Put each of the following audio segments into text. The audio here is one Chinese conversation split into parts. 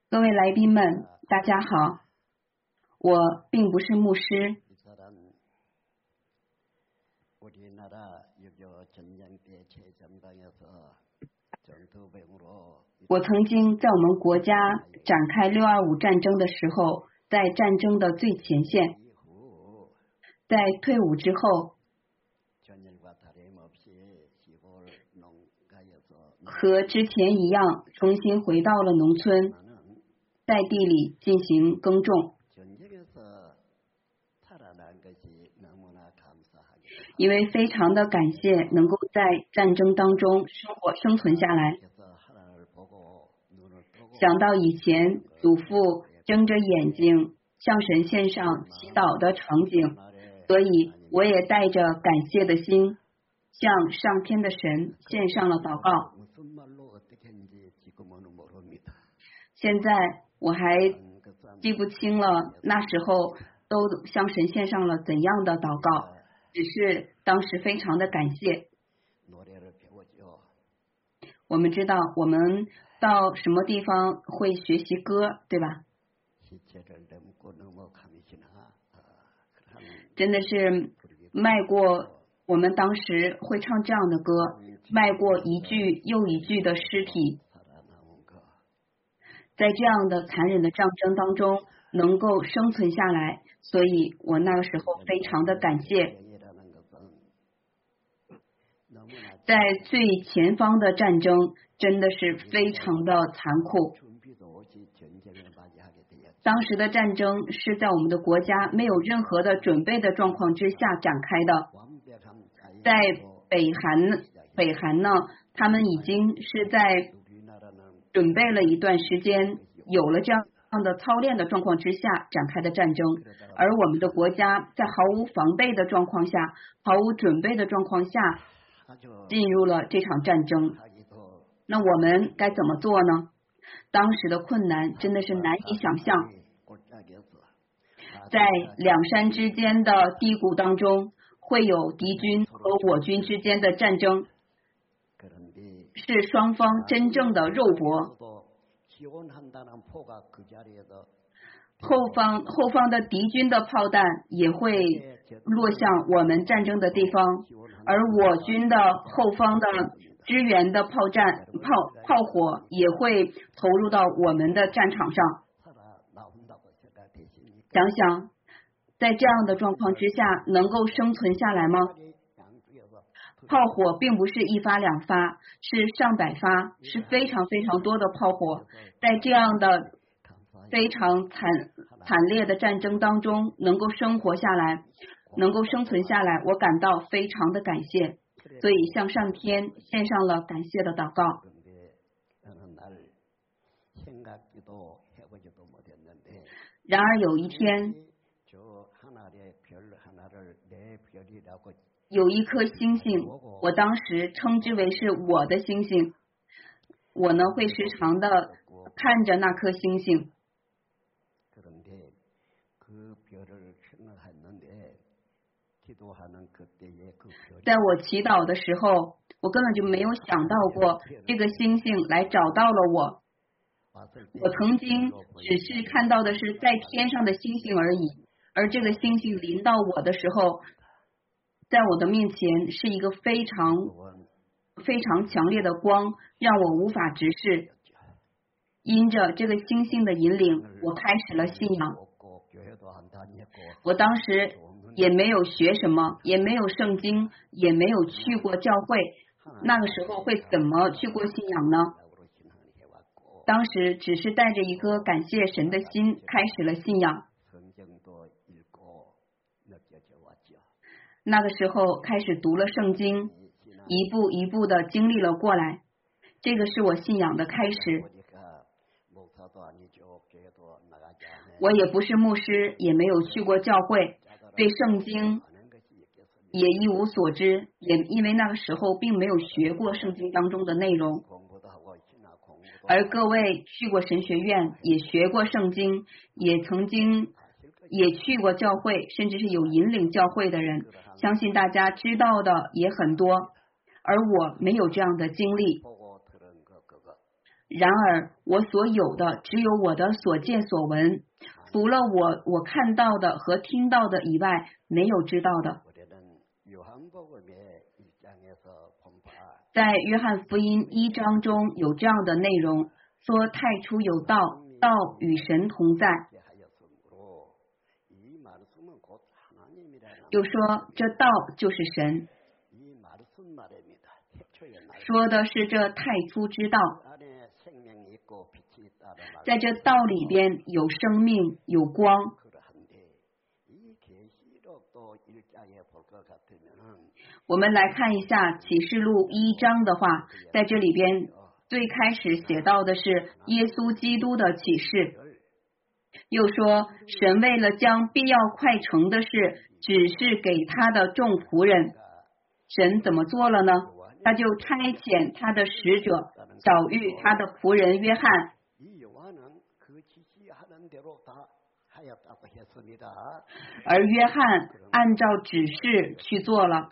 各位来宾们，大家好，我并不是牧师，我曾经在我们国家展开625战争的时候，在战争的最前线，在退伍之后，和之前一样，重新回到了农村，在地里进行耕种。因为非常的感谢能够在战争当中生存下来，想到以前祖父睁着眼睛向神献上祈祷的场景，所以我也带着感谢的心向上天的神献上了祷告。现在我还记不清了那时候都向神献上了怎样的祷告，只是当时非常的感谢。我们知道我们到什么地方会学习歌，对吧？真的是迈过我们当时会唱这样的歌，迈过一句又一句的尸体，在这样的残忍的战争当中能够生存下来，所以我那个时候非常的感谢。在最前方的战争真的是非常的残酷，当时的战争是在我们的国家没有任何的准备的状况之下展开的。在北韩呢，他们已经是在准备了一段时间，有了这样的操练的状况之下展开的战争，而我们的国家在毫无防备的状况下，毫无准备的状况下进入了这场战争。那我们该怎么做呢？当时的困难真的是难以想象。在两山之间的低谷当中，会有敌军和我军之间的战争，是双方真正的肉搏。后方的敌军的炮弹也会落向我们战争的地方，而我军的后方的支援的炮火也会投入到我们的战场上。想想在这样的状况之下能够生存下来吗？炮火并不是一发两发，是上百发，是非常非常多的炮火。在这样的非常惨烈的战争当中能够生活下来，能够生存下来，我感到非常的感谢，所以向上天献上了感谢的祷告。然而有一天，有一颗星星，我当时称之为是我的星星，我呢会时常的看着那颗星星，在我祈祷的时候，我根本就没有想到过这个星星来找到了我。我曾经只是看到的是在天上的星星而已，而这个星星临到我的时候，在我的面前是一个非常非常强烈的光，让我无法直视。因着这个星星的引领，我开始了信仰。我当时也没有学什么，也没有圣经，也没有去过教会，那个时候会怎么去过信仰呢？当时只是带着一颗感谢神的心开始了信仰。那个时候开始读了圣经，一步一步的经历了过来，这个是我信仰的开始。我也不是牧师，也没有去过教会，对圣经也一无所知，也因为那个时候并没有学过圣经当中的内容。而各位去过神学院，也学过圣经，也曾经也去过教会，甚至是有引领教会的人，相信大家知道的也很多，而我没有这样的经历。 然而我所有的只有我的所见所闻，除了我看到的和听到的以外，没有知道的。在约翰福音1章中有这样的内容，说太初有道，道与神同在。又说这道就是神，说的是这太初之道，在这道里边有生命有光。我们来看一下启示录1章的话，在这里边最开始写到的是耶稣基督的启示，又说神为了将必要快成的事指示给他的众仆人，神怎么做了呢？他就差遣他的使者晓谕他的仆人约翰，而约翰按照指示去做了。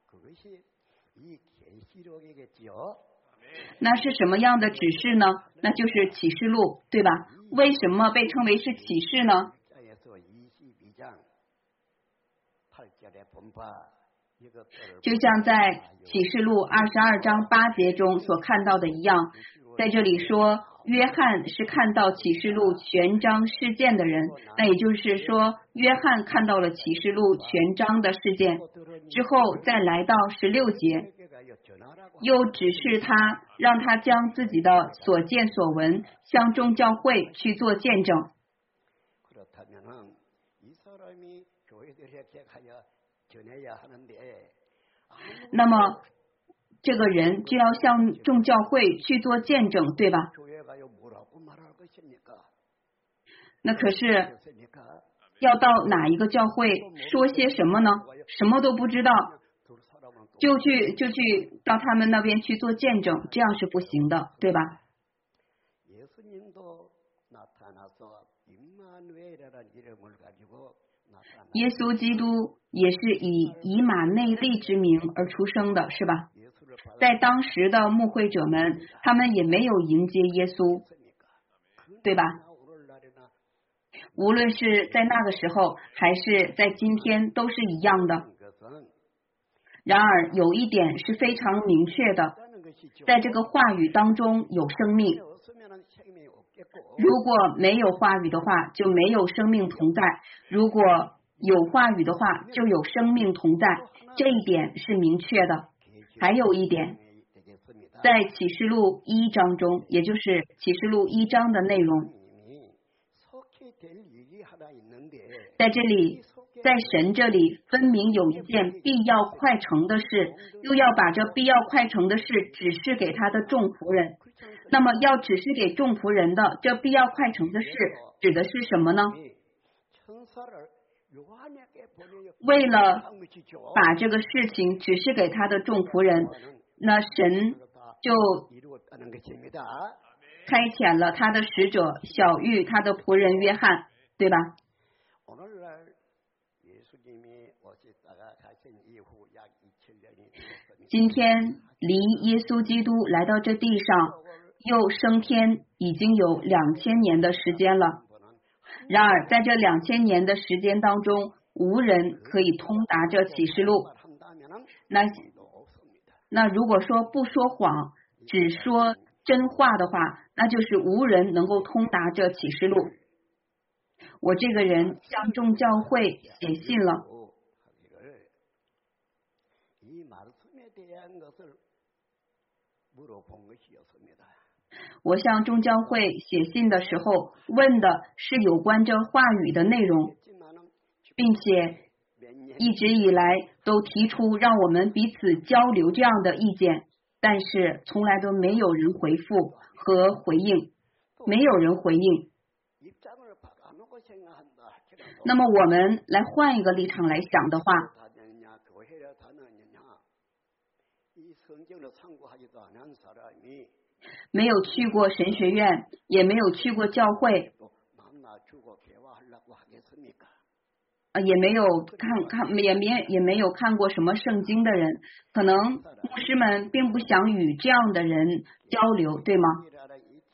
那是什么样的指示呢？那就是启示录，对吧？为什么被称为是启示呢？就像在启示录22章8节中所看到的一样，在这里说约翰是看到启示录全章事件的人，那也就是说约翰看到了启示录全章的事件之后，再来到16节，又指示他让他将自己的所见所闻向众教会去做见证。那么这个人就要向众教会去做见证，对吧？那可是要到哪一个教会说些什么呢？什么都不知道，就去到他们那边去做见证，这样是不行的，对吧？耶稣基督也是以以马内利之名而出生的，是吧？在当时的牧会者们，他们也没有迎接耶稣，对吧？无论是在那个时候还是在今天都是一样的。然而有一点是非常明确的，在这个话语当中有生命，如果没有话语的话就没有生命同在，如果有话语的话就有生命同在，这一点是明确的。还有一点，在启示录1章中，也就是启示录1章的内容，在这里，在神这里分明有一件必要快成的事，又要把这必要快成的事指示给他的众仆人。那么要指示给众仆人的这必要快成的事指的是什么呢？为了把这个事情指示给他的众仆人，那神就差遣了他的使者晓谕他的仆人约翰，对吧？今天离耶稣基督来到这地上又升天已经有2000年的时间了，然而在这2000年的时间当中，无人可以通达这启示录。那如果说不说谎，只说真话的话，那就是无人能够通达这启示录。我这个人向众教会写信了，我向众教会写信的时候问的是有关这话语的内容，并且一直以来都提出让我们彼此交流这样的意见，但是从来都没有人回复和回应，没有人回应。那么我们来换一个立场来想的话，没有去过神学院，也没有去过教会，也没有看过什么圣经的人，可能牧师们并不想与这样的人交流，对吗？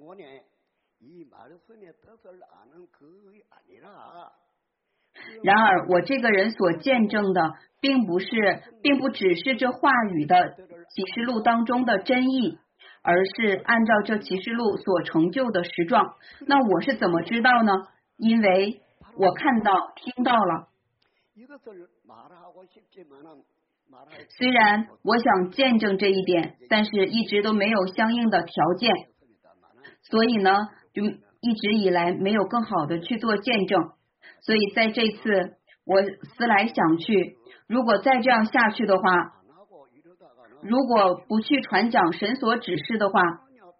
然而我这个人所见证的并不只是这话语的启示录当中的真意，而是按照这启示录所成就的实状。那我是怎么知道呢？因为我看到听到了。虽然我想见证这一点，但是一直都没有相应的条件，所以呢就一直以来没有更好的去做见证。所以在这次我思来想去，如果再这样下去的话，如果不去传讲神所指示的话，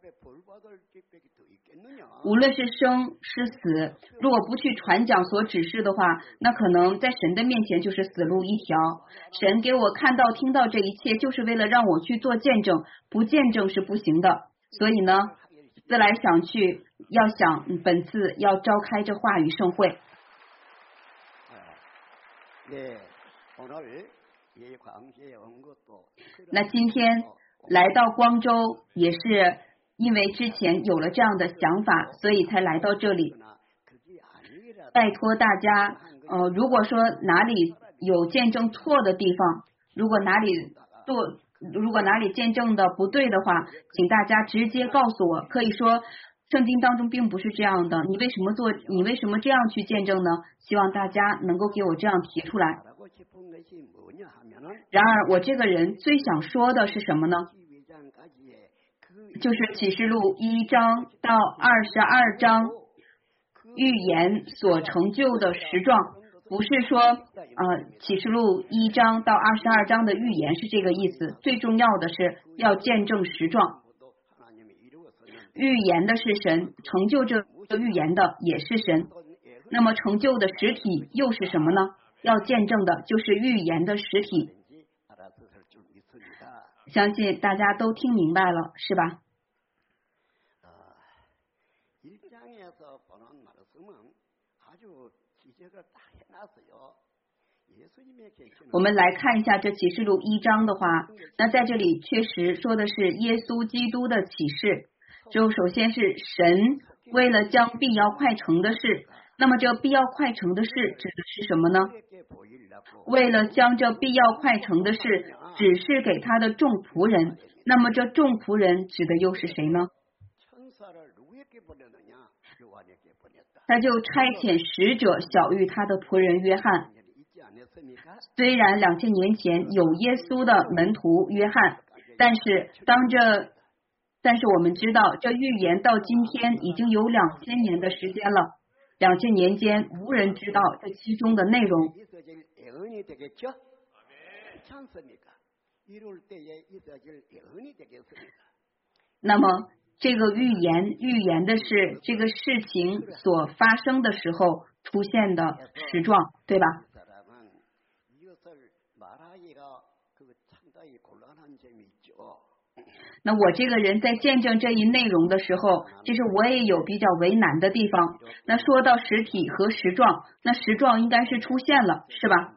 无论是生是死，如果不去传讲所指示的话，那可能在神的面前就是死路一条。神给我看到听到这一切，就是为了让我去做见证，不见证是不行的。所以呢思来想去，要想本次要召开这话语盛会。那今天来到光州也是因为之前有了这样的想法，所以才来到这里。拜托大家如果说哪里有见证错的地方，如果哪里见证的不对的话，请大家直接告诉我。可以说圣经当中并不是这样的，你为什么这样去见证呢？希望大家能够给我这样提出来。然而我这个人最想说的是什么呢？就是启示录1章到22章预言所成就的实状，不是说启示录1章到22章的预言是这个意思，最重要的是要见证实状。预言的是神，成就这个预言的也是神，那么成就的实体又是什么呢？要见证的就是预言的实体。相信大家都听明白了，是吧？我们来看一下这启示录1章的话，那在这里确实说的是耶稣基督的启示。就首先是神为了将必要快成的事，那么这必要快成的事指的是什么呢？为了将这必要快成的事指示给他的众仆人，那么这众仆人指的又是谁呢？他就差遣使者晓谕他的仆人约翰。虽然2000年前有耶稣的门徒约翰，但是我们知道这预言到今天已经有2000年的时间了，2000年间无人知道这其中的内容。那么这个预言的是这个事情所发生的时候出现的实状，对吧？那我这个人在见证这一内容的时候，其实我也有比较为难的地方。那说到实体和实状，那实状应该是出现了，是吧？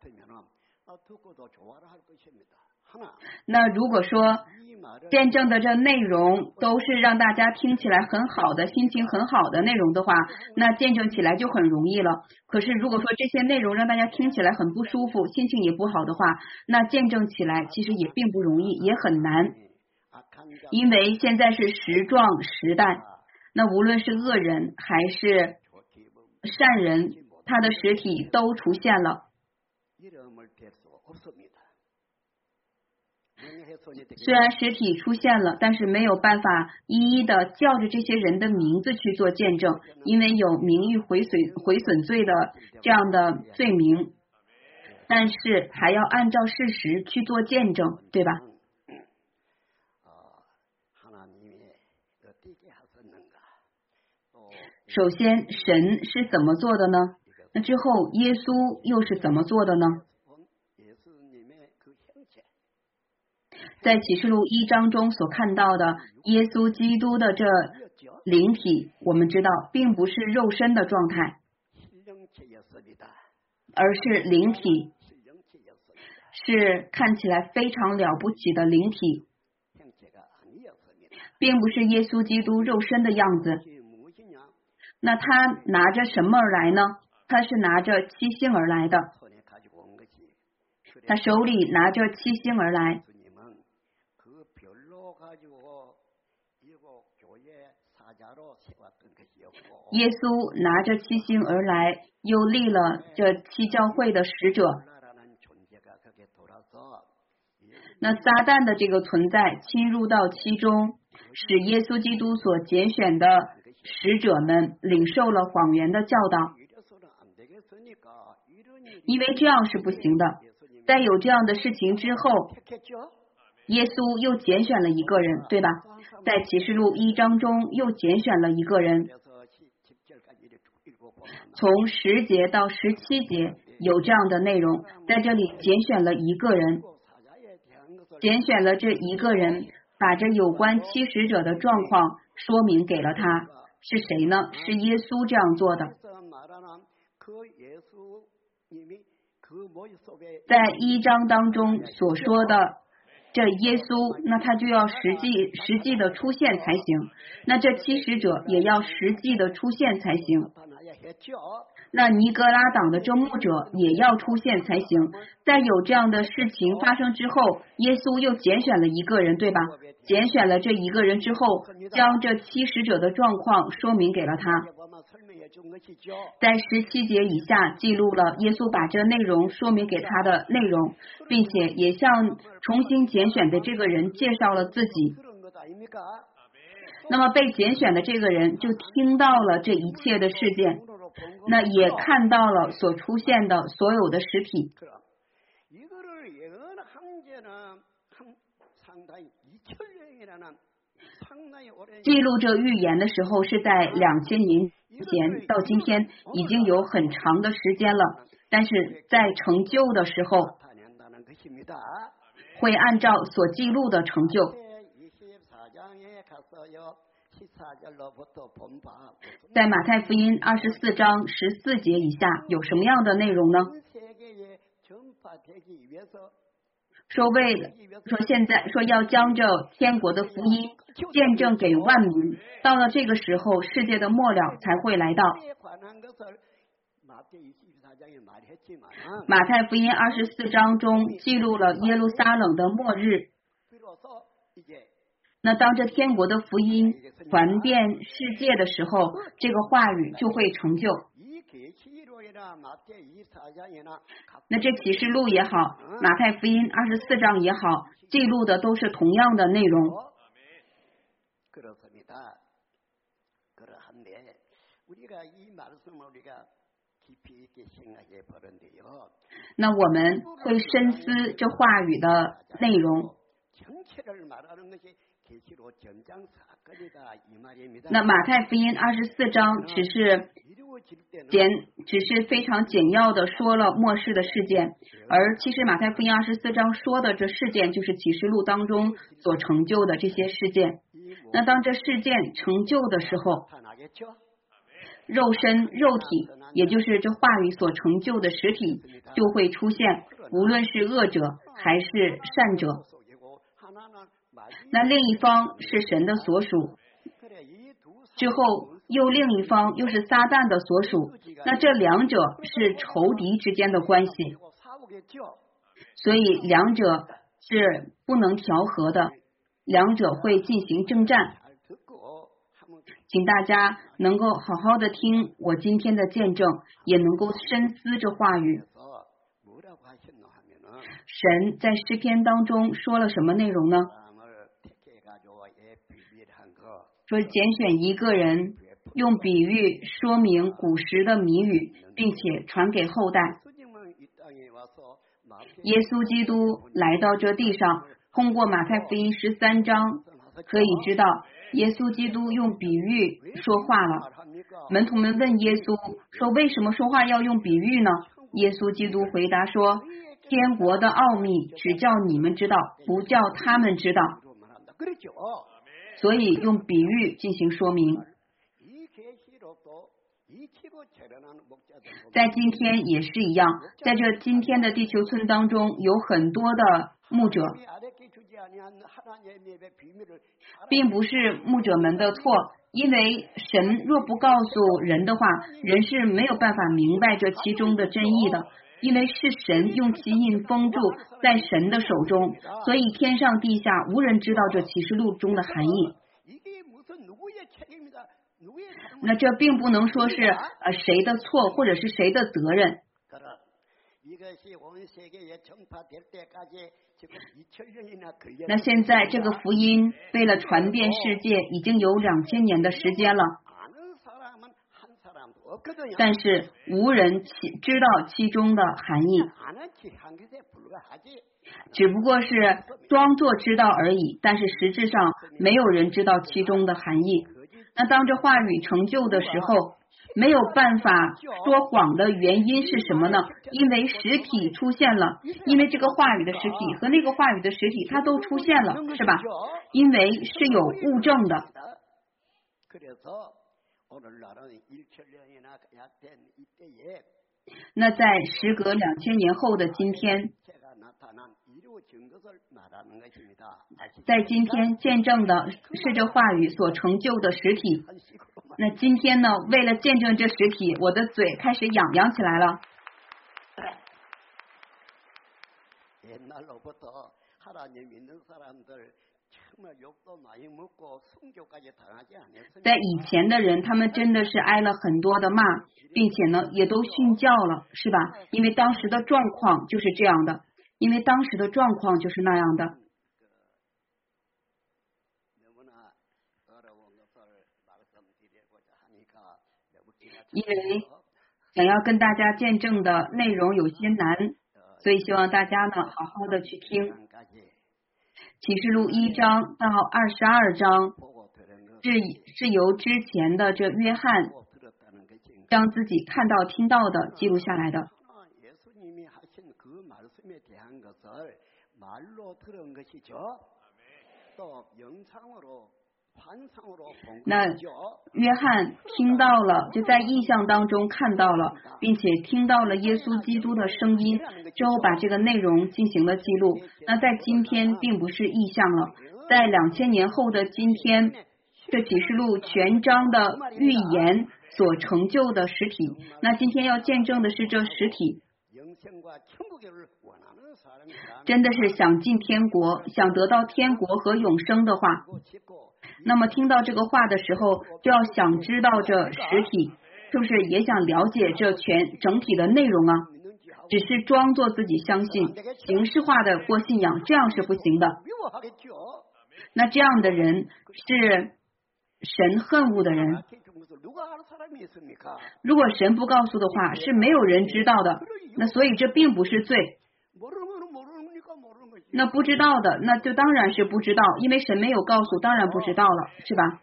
那如果说见证的这内容都是让大家听起来很好的，心情很好的内容的话，那见证起来就很容易了。可是如果说这些内容让大家听起来很不舒服，心情也不好的话，那见证起来其实也并不容易，也很难。因为现在是时状时代，那无论是恶人还是善人，他的实体都出现了。虽然实体出现了，但是没有办法一一的叫着这些人的名字去做见证，因为有名誉毁损罪的这样的罪名，但是还要按照事实去做见证，对吧？首先神是怎么做的呢？那之后耶稣又是怎么做的呢？在启示录1章中所看到的耶稣基督的这灵体，我们知道并不是肉身的状态，而是灵体，是看起来非常了不起的灵体， 并不是耶稣基督肉身的样子。那他拿着什么而来呢？他是拿着七星而来的，他手里拿着七星而来。耶稣拿着七星而来，又立了这七教会的使者。那撒旦的这个存在侵入到其中，使耶稣基督所拣选的使者们领受了谎言的教导，因为这样是不行的。在有这样的事情之后，耶稣又拣选了一个人，对吧？在启示录1章中又拣选了一个人，从10节到17节有这样的内容，在这里拣选了一个人，拣选了这一个人，把这有关七使者的状况说明给了他。是谁呢？是耶稣这样做的。在1章当中所说的这耶稣，那他就要实际的出现才行，那这七使者也要实际的出现才行，那尼格拉党的这牧者也要出现才行。在有这样的事情发生之后，耶稣又拣选了一个人，对吧？拣选了这一个人之后，将这七使者的状况说明给了他。在17节以下记录了耶稣把这内容说明给他的内容，并且也向重新拣选的这个人介绍了自己。那么被拣选的这个人就听到了这一切的事件，那也看到了所出现的所有的实体。记录这预言的时候是在2000年前，到今天已经有很长的时间了，但是在成就的时候会按照所记录的成就。在马太福音24章14节以下有什么样的内容呢？说现在说要将这天国的福音见证给万民，到了这个时候，世界的末了才会来到。马太福音24章中记录了耶路撒冷的末日。那当这天国的福音传遍世界的时候，这个话语就会成就。那这启示录也好，马太福音24章也好，记录的都是同样的内容。那我们会深思这话语的内容。那马太福音24章只是非常简要的说了末世的事件，而其实马太福音24章说的这事件就是启示录当中所成就的这些事件。那当这事件成就的时候，肉身肉体，也就是这话语所成就的实体就会出现，无论是恶者还是善者。那另一方是神的所属，之后又另一方又是撒旦的所属，那这两者是仇敌之间的关系，所以两者是不能调和的，两者会进行征战。请大家能够好好的听我今天的见证，也能够深思这话语。神在诗篇当中说了什么内容呢？说拣选一个人，用比喻说明古时的谜语，并且传给后代。耶稣基督来到这地上，通过马太福音13章可以知道，耶稣基督用比喻说话了。门徒们问耶稣说，为什么说话要用比喻呢？耶稣基督回答说，天国的奥秘只叫你们知道，不叫他们知道，所以用比喻进行说明。在今天也是一样，在这今天的地球村当中，有很多的牧者， 并不是牧者们的错，因为神若不告诉人的话，人是没有办法明白这其中的真意的，因为是神用其印封住在神的手中，所以天上地下无人知道这启示录中的含义。那这并不能说是谁的错或者是谁的责任。那现在这个福音为了传遍世界已经有2000年的时间了，但是无人知道其中的含义，只不过是装作知道而已，但是实质上没有人知道其中的含义。那当这话语成就的时候，没有办法说谎的原因是什么呢？因为实体出现了，因为这个话语的实体和那个话语的实体它都出现了，是吧？因为是有物证的。那在时隔2000年后的今天，在今天见证的是这话语所成就的实体。那今天呢，为了见证这实体，我的嘴开始痒起来了。在以前的人，他们真的是挨了很多的骂，并且呢，也都训教了，是吧？因为当时的状况就是这样的，因为当时的状况就是那样的。因为想要跟大家见证的内容有些难，所以希望大家呢好好的去听。启示录1章到22章是由之前的这约翰将自己看到听到的记录下来的。那约翰听到了，就在异象当中看到了，并且听到了耶稣基督的声音之后，把这个内容进行了记录。那在今天并不是异象了，在2000年后的今天，这启示录全章的预言所成就的实体。那今天要见证的是这实体。真的是想进天国，想得到天国和永生的话，那么听到这个话的时候，就要想知道这实体，是不是也想了解这整体的内容啊？只是装作自己相信，形式化的过信仰，这样是不行的。那这样的人是神恨恶的人。如果神不告诉的话，是没有人知道的。那所以这并不是罪。那不知道的，那就当然是不知道，因为神没有告诉，当然不知道了，是吧？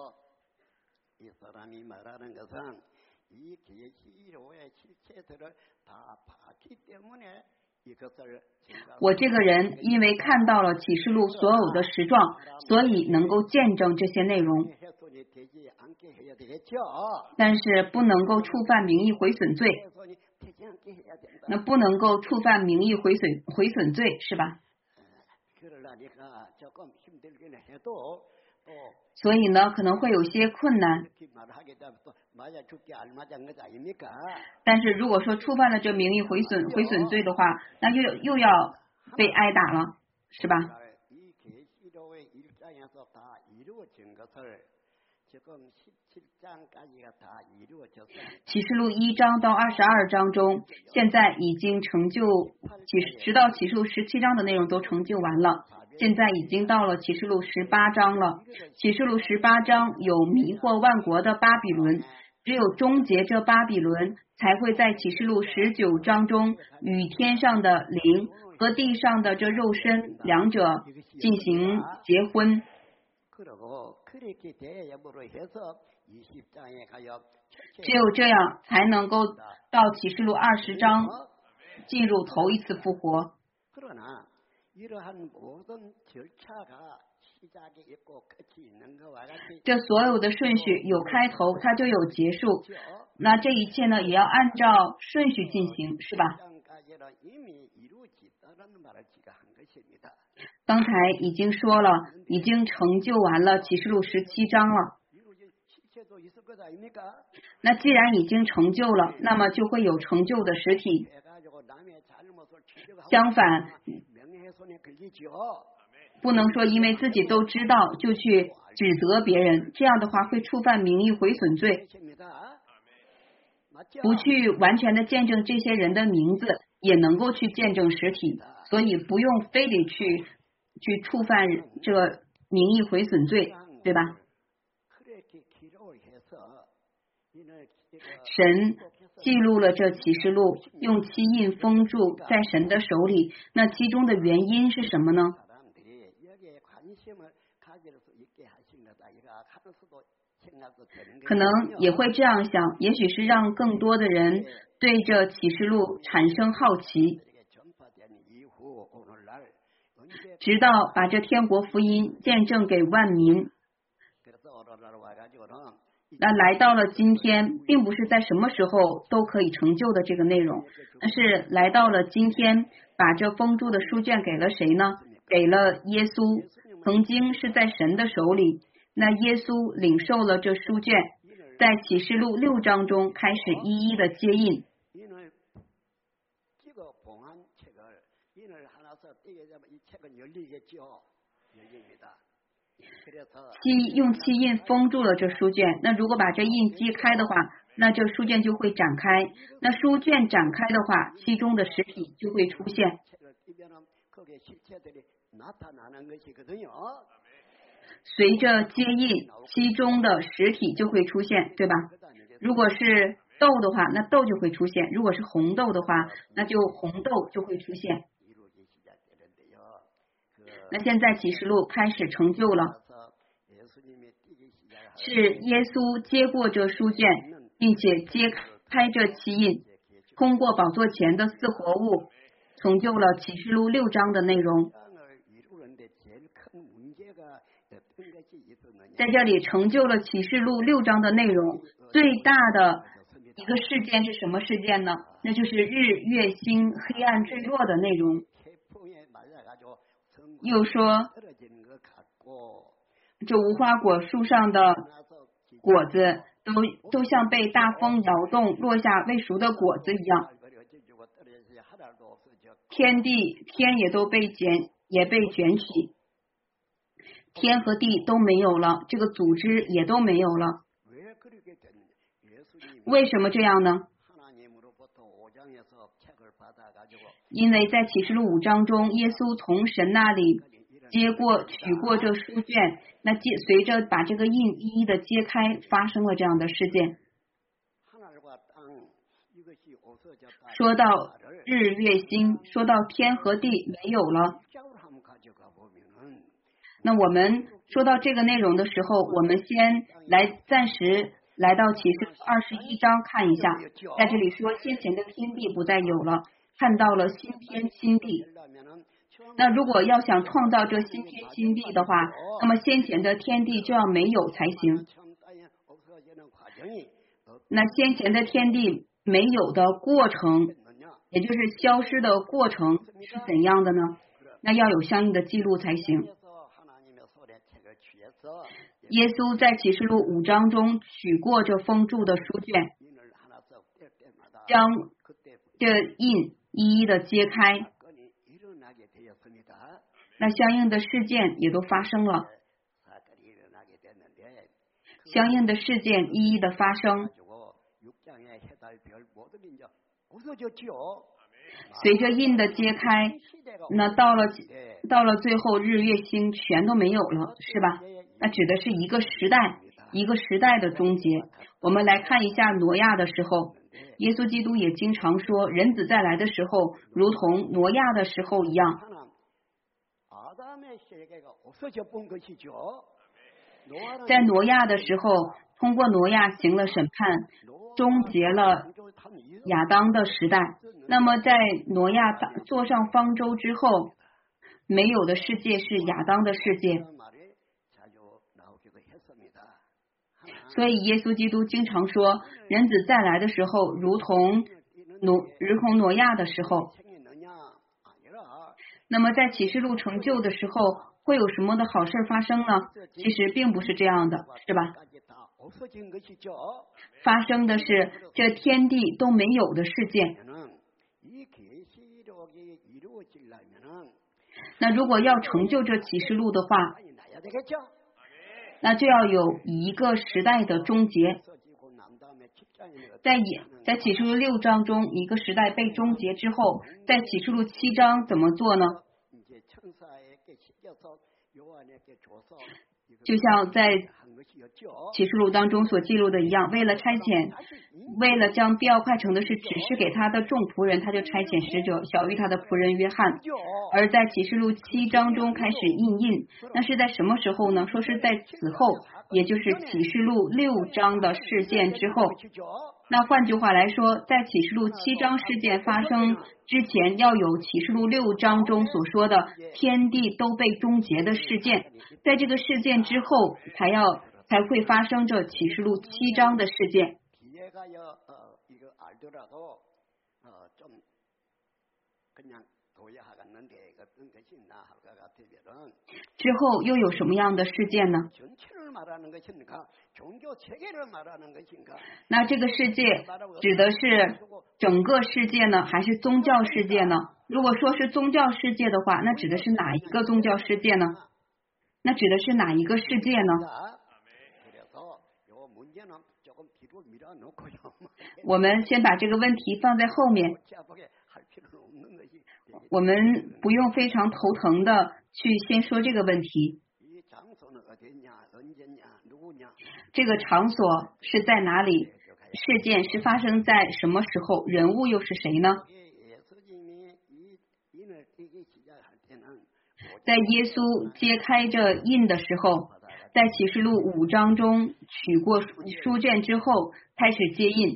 我这个人因为看到了启示录所有的实状，所以能够见证这些内容，但是不能够触犯名誉毁损罪。那不能够触犯名誉毁损罪，是吧？所以呢，可能会有些困难。但是如果说触犯了这名誉毁损罪的话，那又要被挨打了，是吧？启示录1章到22章中，现在已经成就直到启示录17章的内容都成就完了，现在已经到了启示录18章了。启示录18章有迷惑万国的巴比伦，只有终结这巴比伦，才会在启示录19章中与天上的灵和地上的这肉身两者进行结婚。只有这样才能够到启示录20章进入头一次复活。这所有的顺序有开头，它就有结束。那这一切呢，也要按照顺序进行，是吧？ 刚才已经说了，已经成就完了启示录17章了。那既然已经成就了，那么就会有成就的实体。相反，不能说因为自己都知道就去指责别人，这样的话会触犯名誉毁损罪。不去完全的见证这些人的名字，也能够去见证实体，所以不用非得去触犯这名誉毁损罪，对吧？神记录了这启示录，用七印封住在神的手里，那其中的原因是什么呢？可能也会这样想，也许是让更多的人对这启示录产生好奇，直到把这天国福音见证给万民。那来到了今天，并不是在什么时候都可以成就的这个内容，但是来到了今天，把这封住的书卷给了谁呢？给了耶稣，曾经是在神的手里。那耶稣领受了这书卷，在启示录6章中开始一一的接印。用七印封住了这书卷，那如果把这印揭开的话，那这书卷就会展开，那书卷展开的话，其中的实体就会出现。随着接印，其中的实体就会出现，对吧？如果是豆的话，那豆就会出现；如果是红豆的话，那就红豆就会出现。那现在启示录开始成就了，是耶稣接过这书卷，并且揭开这七印，通过宝座前的四活物，成就了启示录6章的内容。在这里成就了启示录6章的内容，最大的一个事件是什么事件呢？那就是日月星黑暗坠落的内容。又说这无花果树上的果子都像被大风摇动落下未熟的果子一样，天也都被卷起，天和地都没有了，这个组织也都没有了。为什么这样呢？因为在启示录5章中，耶稣从神那里取过这书卷，那随着把这个印一一的揭开，发生了这样的事件。说到日月星，说到天和地没有了，那我们说到这个内容的时候，我们先暂时来到启示录21章看一下，在这里说先前的天地不再有了，看到了新天新地。那如果要想创造这新天新地的话，那么先前的天地就要没有才行。那先前的天地没有的过程，也就是消失的过程是怎样的呢？那要有相应的记录才行。耶稣在启示录5章中取过这封住的书卷，将这印一一的揭开，那相应的事件也都发生了，相应的事件一一的发生。随着印的揭开，那到了最后，日月星全都没有了，是吧？那指的是一个时代的终结。我们来看一下挪亚的时候，耶稣基督也经常说，人子再来的时候，如同挪亚的时候一样。在挪亚的时候，通过挪亚行了审判，终结了亚当的时代。那么在挪亚坐上方舟之后，没有的世界是亚当的世界。所以耶稣基督经常说，人子再来的时候，如同挪亚的时候。 那么在启示录成就的时候，会有什么的好事发生呢？其实并不是这样的，是吧？发生的是这天地都没有的事件。那如果要成就这启示录的话，那就要有一个时代的终结。在启示录6章中，一个时代被终结之后，在启示录7章怎么做呢？就像在启示录当中所记录的一样，为了将必要快成的事指示给他的众仆人，他就差遣使者小于他的仆人约翰。而在启示录7章中开始印，那是在什么时候呢？说是在此后，也就是启示录6章的事件之后。那换句话来说，在启示录7章事件发生之前，要有启示录6章中所说的天地都被终结的事件，在这个事件之后才会发生这启示录7章的事件。之后又有什么样的事件呢？那这个世界指的是整个世界呢，还是宗教世界呢？如果说是宗教世界的话，那指的是哪一个宗教世界呢？那指的是哪一个世界呢？我们先把这个问题放在后面，我们不用非常头疼的去先说这个问题。这个场所是在哪里？事件是发生在什么时候？人物又是谁呢？在耶稣揭开这印的时候，在启示录5章中取过书卷之后开始揭印。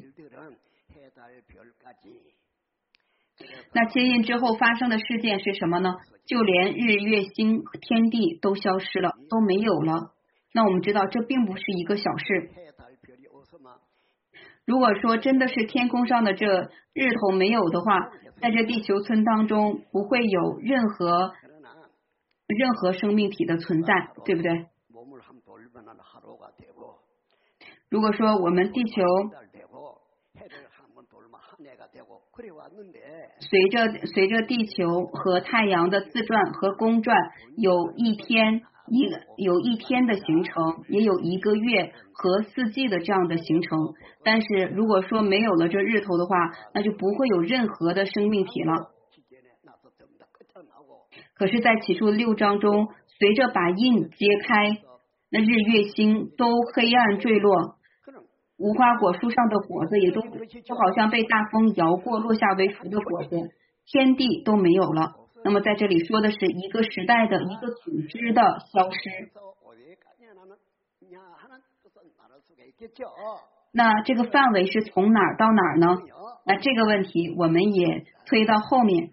那揭印之后发生的事件是什么呢？就连日月星天地都消失了，都没有了。那我们知道这并不是一个小事。如果说真的是天空上的这日头没有的话，在这地球村当中不会有任何生命体的存在，对不对？如果说我们地球随着地球和太阳的自转和公转有一天的形成，也有1个月和4季的这样的形成。但是如果说没有了这日头的话，那就不会有任何的生命体了。可是在启示录6章中，随着把印揭开，那日月星都黑暗坠落，无花果树上的果子也都好像被大风摇过，落下为熟的果子，天地都没有了。那么在这里说的是一个时代的一个组织的消失。那这个范围是从哪儿到哪儿呢？那这个问题我们也推到后面。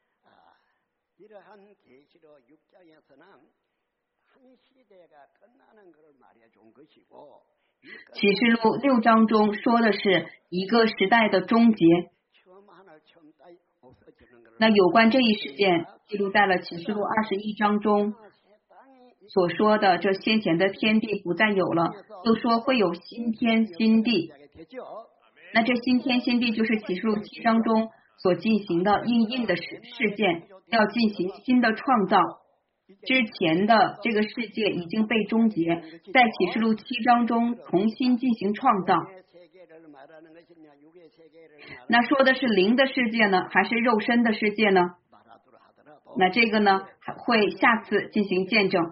启示录6章中说的是一个时代的终结。那有关这一事件记录在了启示录21章中所说的，这先前的天地不再有了，都说会有新天新地。那这新天新地就是启示录7章中所进行的印的事件，要进行新的创造。之前的这个世界已经被终结，在启示录7章中重新进行创造。那说的是灵的世界呢，还是肉身的世界呢？那这个呢会下次进行见证。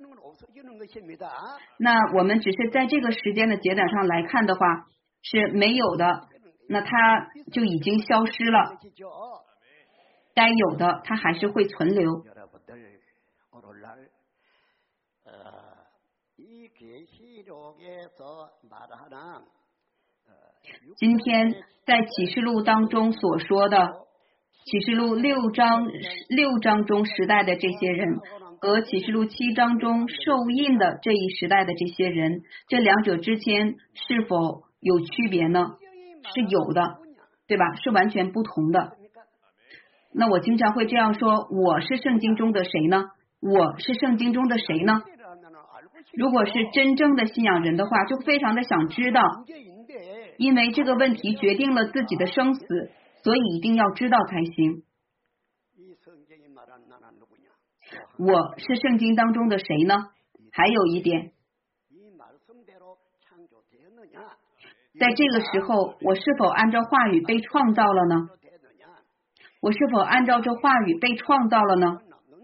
那我们只是在这个时间的节点上来看的话是没有的，那它就已经消失了。该有的它还是会存留。今天在启示录当中所说的启示录6章中时代的这些人和启示录7章中受印的这一时代的这些人，这两者之间是否有区别呢？是有的，对吧？是完全不同的。 那我经常会这样说，我是圣经中的谁呢？我是圣经中的谁呢？如果是真正的信仰人的话，就非常的想知道，因为这个问题决定了自己的生死，所以一定要知道才行。我是圣经当中的谁呢？还有一点，在这个时候，我是否按照话语被创造了呢？我是否按照这话语被创造了呢？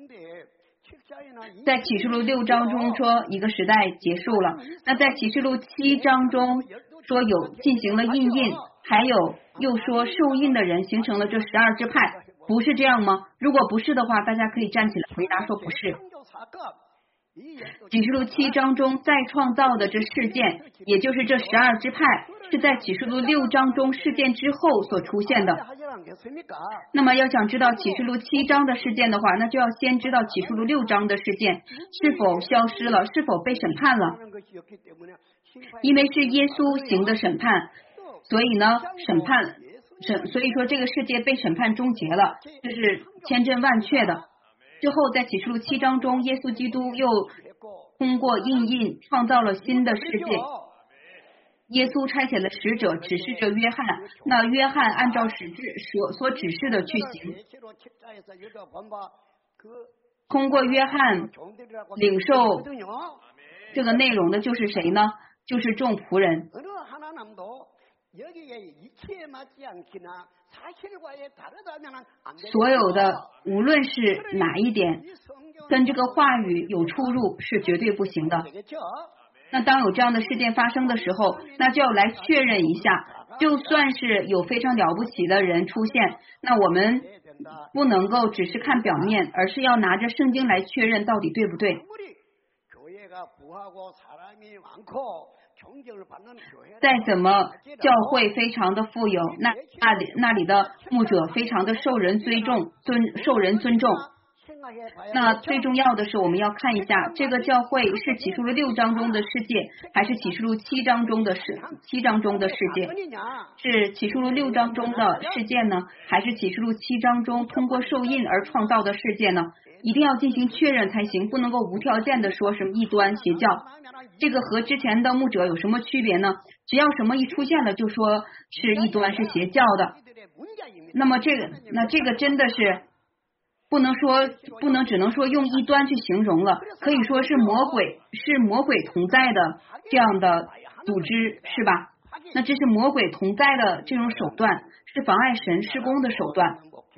在启示录6章中说一个时代结束了，那在启示录7章中说有进行了印印，还有又说受印的人形成了这12支派，不是这样吗？如果不是的话，大家可以站起来回答说不是。启示录7章中再创造的这事件，也就是这12支派，是在启示录6章中事件之后所出现的。那么要想知道启示录7章的事件的话，那就要先知道启示录6章的事件是否消失了，是否被审判了。因为是耶稣行的审判，所以呢，所以说这个世界被审判终结了，这是千真万确的。之后在启示录7章中，耶稣基督又通过印创造了新的世界。耶稣差遣了使者指示着约翰，那约翰按照使者所指示的去行。通过约翰领受这个内容的就是谁呢？就是众仆人。所有的无论是哪一点跟这个话语有出入是绝对不行的。那当有这样的事件发生的时候，那就要来确认一下，就算是有非常了不起的人出现，那我们不能够只是看表面，而是要拿着圣经来确认到底对不对。再怎么教会非常的富有，那里的牧者非常的受人尊重。那最重要的是，我们要看一下这个教会是启示录6章中的世界，还是启示录7章中的世界？是启示录6章中的世界呢，还是启示录7章中通过受印而创造的世界呢？一定要进行确认才行，不能够无条件的说什么异端邪教。这个和之前的牧者有什么区别呢？只要什么一出现了，就说是异端是邪教的。那么这个真的是不能只能说用异端去形容了，可以说是魔鬼同在的这样的组织，是吧？那这是魔鬼同在的这种手段，是妨碍神施工的手段。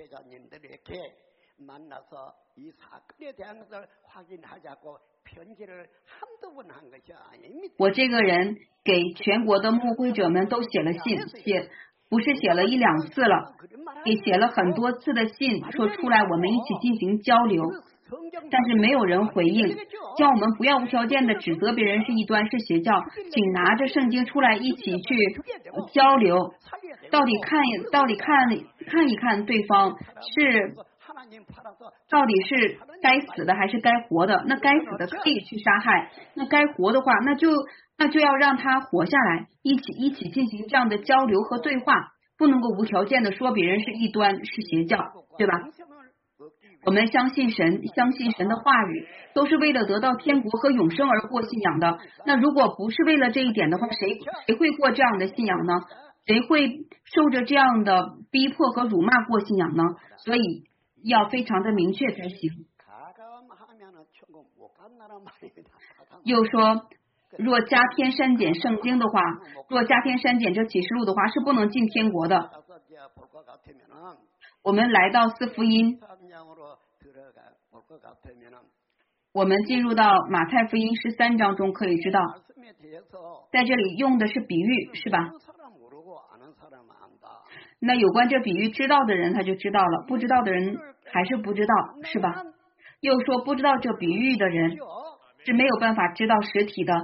我这个人给全国的牧会者们都写了信，不是写了1、2次了，也写了很多次的信，说出来我们一起进行交流，但是没有人回应，叫我们不要无条件的指责别人是异端是邪教，请拿着圣经出来一起去交流，到底看一看对方到底是该死的还是该活的。那该死的可以去杀害，那该活的话那就要让他活下来，一起进行这样的交流和对话，不能够无条件的说别人是异端是邪教，对吧？我们相信神的话语，都是为了得到天国和永生而过信仰的。那如果不是为了这一点的话，谁会过这样的信仰呢？谁会受着这样的逼迫和辱骂过信仰呢？所以要非常的明确才行。又说，若加添删减圣经的话，若加添删减这启示录的话，是不能进天国的。我们来到四福音，我们进入到马太福音13章中可以知道，在这里用的是比喻，是吧？那有关这比喻知道的人他就知道了，不知道的人还是不知道，是吧？又说不知道这比喻的人是没有办法知道实体的。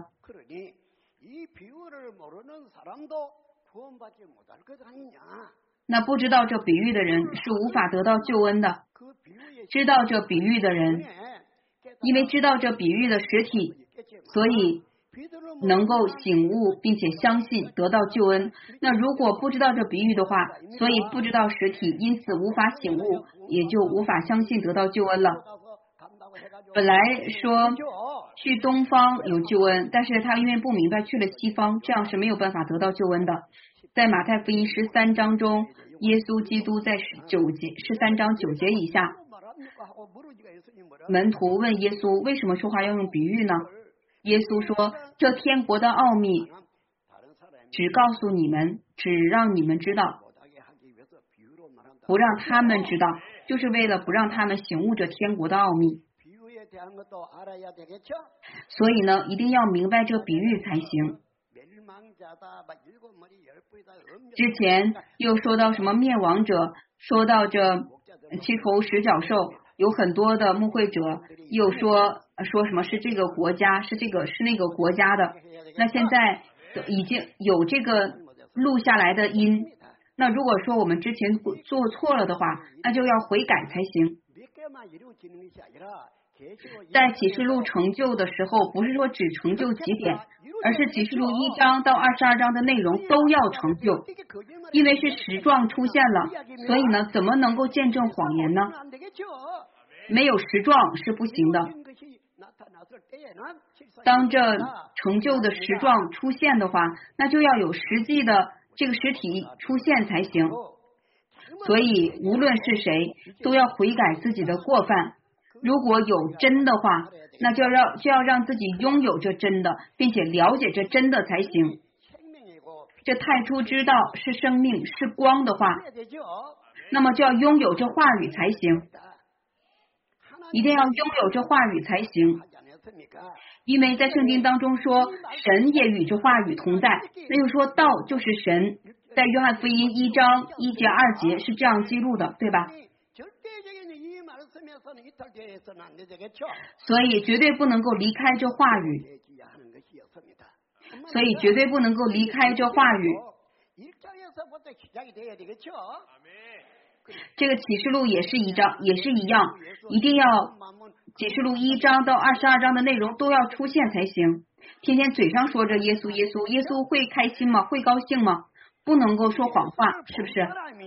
那不知道这比喻的人是无法得到救恩的。知道这比喻的人，因为知道这比喻的实体，所以能够醒悟并且相信得到救恩。那如果不知道这比喻的话，所以不知道实体，因此无法醒悟，也就无法相信得到救恩了。本来说去东方有救恩，但是他因为不明白去了西方，这样是没有办法得到救恩的。在马太福音13章中，耶稣基督在13章9节以下，门徒问耶稣为什么说话要用比喻呢？耶稣说，这天国的奥秘只告诉你们，只让你们知道，不让他们知道，就是为了不让他们醒悟这天国的奥秘。所以呢，一定要明白这比喻才行。之前又说到什么灭亡者，说到这7头10角兽，有很多的牧会者又说什么是这个国家，是那个国家的。那现在已经有这个录下来的音，那如果说我们之前做错了的话，那就要悔改才行。在启示录成就的时候，不是说只成就几点，而是启示录1章到22章的内容都要成就，因为是实状出现了，所以呢，怎么能够见证谎言呢？没有实状是不行的。当这成就的实状出现的话，那就要有实际的这个实体出现才行。所以无论是谁都要悔改自己的过犯，如果有真的话，那就要让自己拥有这真的，并且了解这真的才行。这太初知道是生命是光的话，那么就要拥有这话语才行，一定要拥有这话语才行。因为在圣经当中说神也与这话语同在，那就说道就是神，在约翰福音1章1节2节是这样记录的，对吧？所以绝对不能够离开这话语，所以绝对不能够离开这话语。这个启示录也是一样，一定要启示录1章到22章的内容都要出现才行。天天嘴上说着耶稣耶稣，耶稣会开心吗？会高兴吗？不能够说谎话，是不是？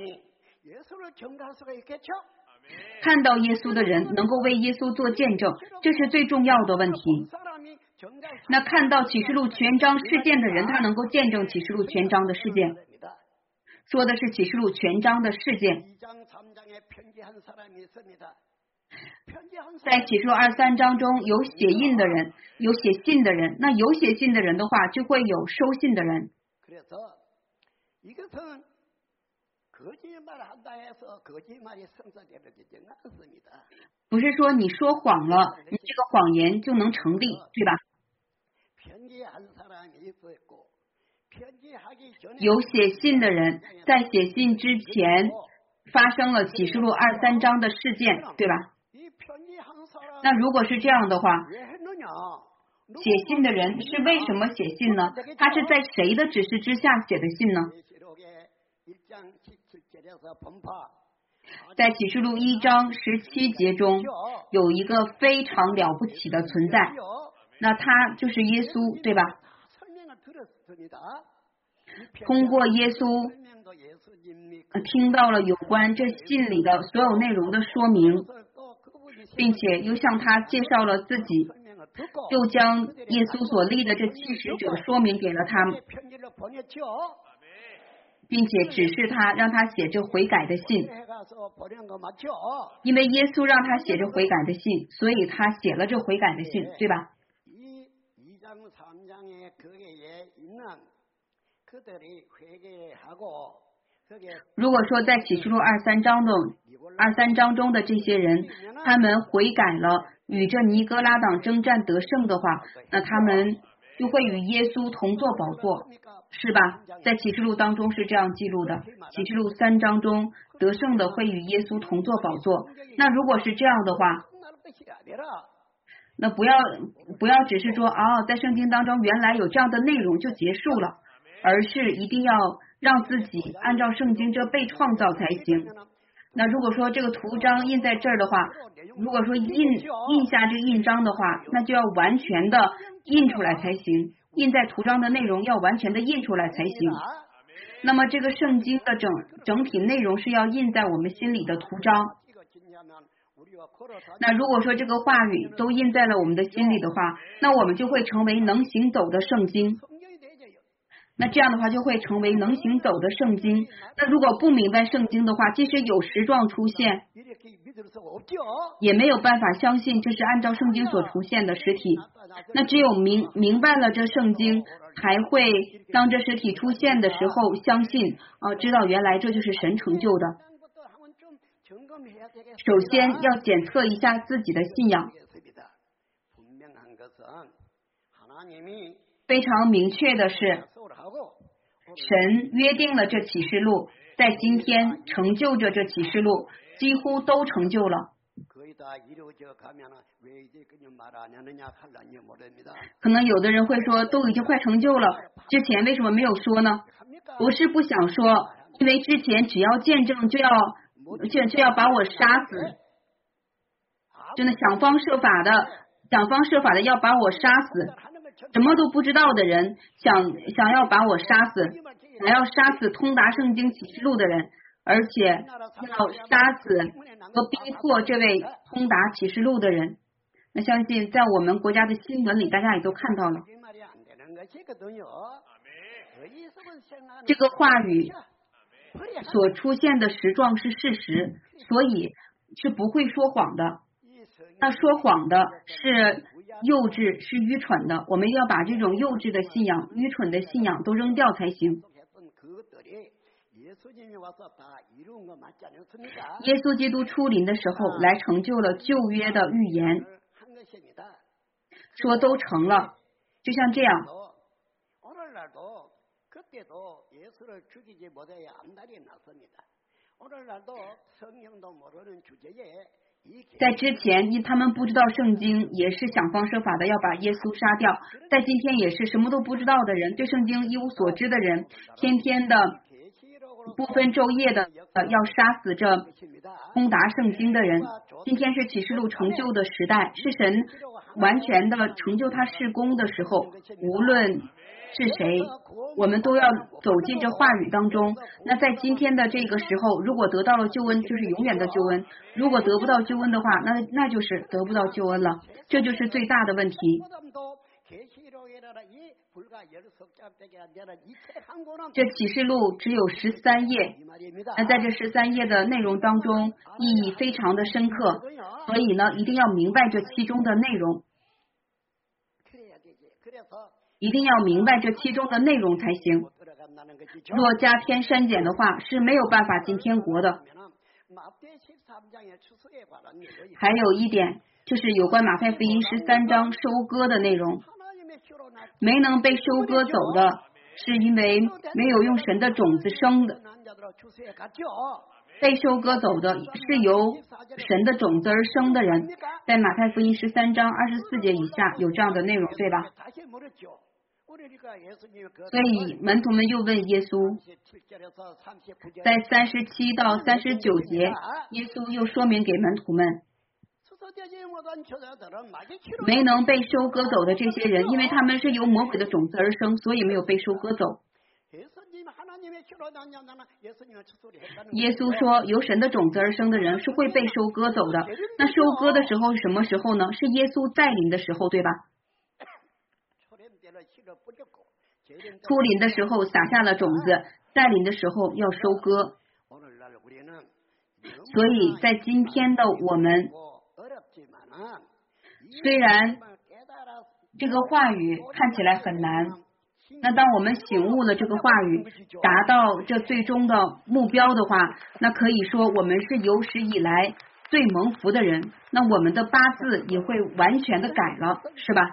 看到耶稣的人能够为耶稣做见证，这是最重要的问题。那看到启示录全章事件的人，他能够见证启示录全章的事件，说的是启示录全章的事件。在启示录23章中有写印的人，有写信的人，那有写信的人的话就会有收信的人。不是说你说谎了，你这个谎言就能成立，对吧？有写信的人在写信之前发生了启示录23章的事件，对吧？那如果是这样的话，写信的人是为什么写信呢？他是在谁的指示之下写的信呢？在启示录1章17节中有一个非常了不起的存在，那他就是耶稣，对吧？通过耶稣听到了有关这信里的所有内容的说明，并且又向他介绍了自己，又将耶稣所立的这7使者说明给了他们，并且指示他让他写这悔改的信。因为耶稣让他写这悔改的信，所以他写了这悔改的信，对吧？如果说在启示录23章中的这些人，他们悔改了，与这尼哥拉党征战得胜的话，那他们就会与耶稣同坐宝座，是吧？在启示录当中是这样记录的，启示录3章中得胜的会与耶稣同坐宝座。那如果是这样的话，那不要只是说在圣经当中原来有这样的内容就结束了，而是一定要让自己按照圣经这被创造才行。 那如果说这个图章印在这儿的话，如果说印下这个印章的话，那就要完全的印出来才行，印在图章的内容要完全的印出来才行。那么这个圣经的整体内容是要印在我们心里的图章。那如果说这个话语都印在了我们的心里的话，那我们就会成为能行走的圣经。那这样的话就会成为能行走的圣经。那如果不明白圣经的话，即使有实状出现，也没有办法相信这是按照圣经所出现的实体。那只有明白了这圣经，才会当这实体出现的时候相信，知道原来这就是神成就的。首先要检测一下自己的信仰。非常明确的是，神约定了这启示录，在今天成就着这启示录，几乎都成就了。可能有的人会说，都已经快成就了，之前为什么没有说呢？不是不想说，因为之前只要见证就要把我杀死，真的想方设法的要把我杀死。什么都不知道的人想要把我杀死，想要杀死通达圣经启示录的人，而且要杀死和逼迫这位通达启示录的人。那相信在我们国家的新闻里，大家也都看到了，这个话语所出现的实状是事实，所以是不会说谎的。那说谎的是幼稚，是愚蠢的。我们要把这种幼稚的信仰、愚蠢的信仰都扔掉才行。耶稣基督出临的时候，来成就了旧约的预言，说都成了，就像这样。在之前，因他们不知道圣经，也是想方设法的要把耶稣杀掉。在今天也是什么都不知道的人，对圣经一无所知的人，天天的不分昼夜的要杀死这通达圣经的人。今天是启示录成就的时代，是神完全的成就他事工的时候，无论是谁，我们都要走进这话语当中。那在今天的这个时候，如果得到了救恩，就是永远的救恩；如果得不到救恩的话，那就是得不到救恩了。这就是最大的问题。这启示录只有13页，那在这13页的内容当中，意义非常的深刻，所以呢，一定要明白这其中的内容。一定要明白这其中的内容才行。若加添删减的话，是没有办法进天国的。还有一点，就是有关马太福音13章收割的内容。没能被收割走的，是因为没有用神的种子生的。被收割走的是由神的种子而生的人，在马太福音13章24节以下有这样的内容，对吧？所以门徒们又问耶稣，在37到39节，耶稣又说明给门徒们，没能被收割走的这些人，因为他们是由魔鬼的种子而生，所以没有被收割走。耶稣说，由神的种子而生的人是会被收割走的。那收割的时候是什么时候呢？是耶稣再临的时候，对吧？初临的时候撒下了种子，再临的时候要收割。所以在今天的我们，虽然这个话语看起来很难，那当我们醒悟了这个话语，达到这最终的目标的话，那可以说我们是有史以来最蒙福的人，那我们的八字也会完全的改了，是吧？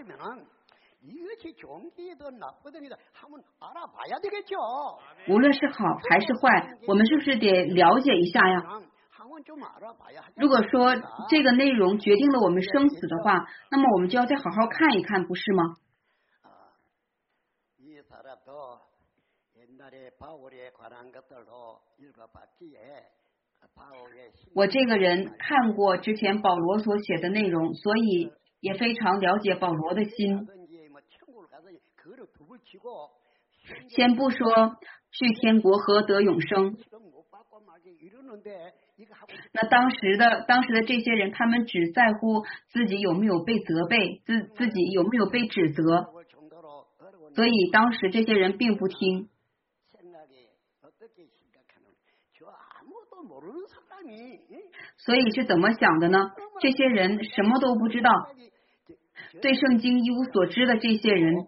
无论是好还是坏，我们是不是得了解一下呀？如果说这个内容决定了我们生死的话，那么我们就要再好好看一看，不是吗？ 我这个人看过之前保罗所写的内容，所以也非常了解保罗的心。先不说去天国和得永生，那当时的这些人，他们只在乎自己有没有被责备，自己有没有被指责，所以当时这些人并不听。所以是怎么想的呢？这些人什么都不知道，对圣经一无所知的这些人，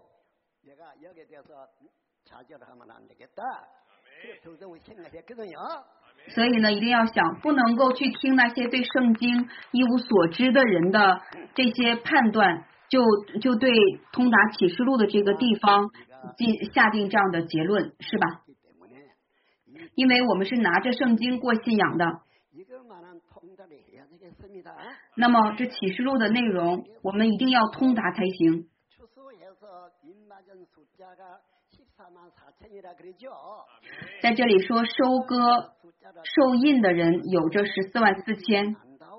所以呢，一定要想，不能够去听那些对圣经一无所知的人的这些判断，就对通达启示录的这个地方下定这样的结论，是吧？因为我们是拿着圣经过信仰的。那么这启示录的内容，我们一定要通达才行。在这里说收割受印的人有着144000，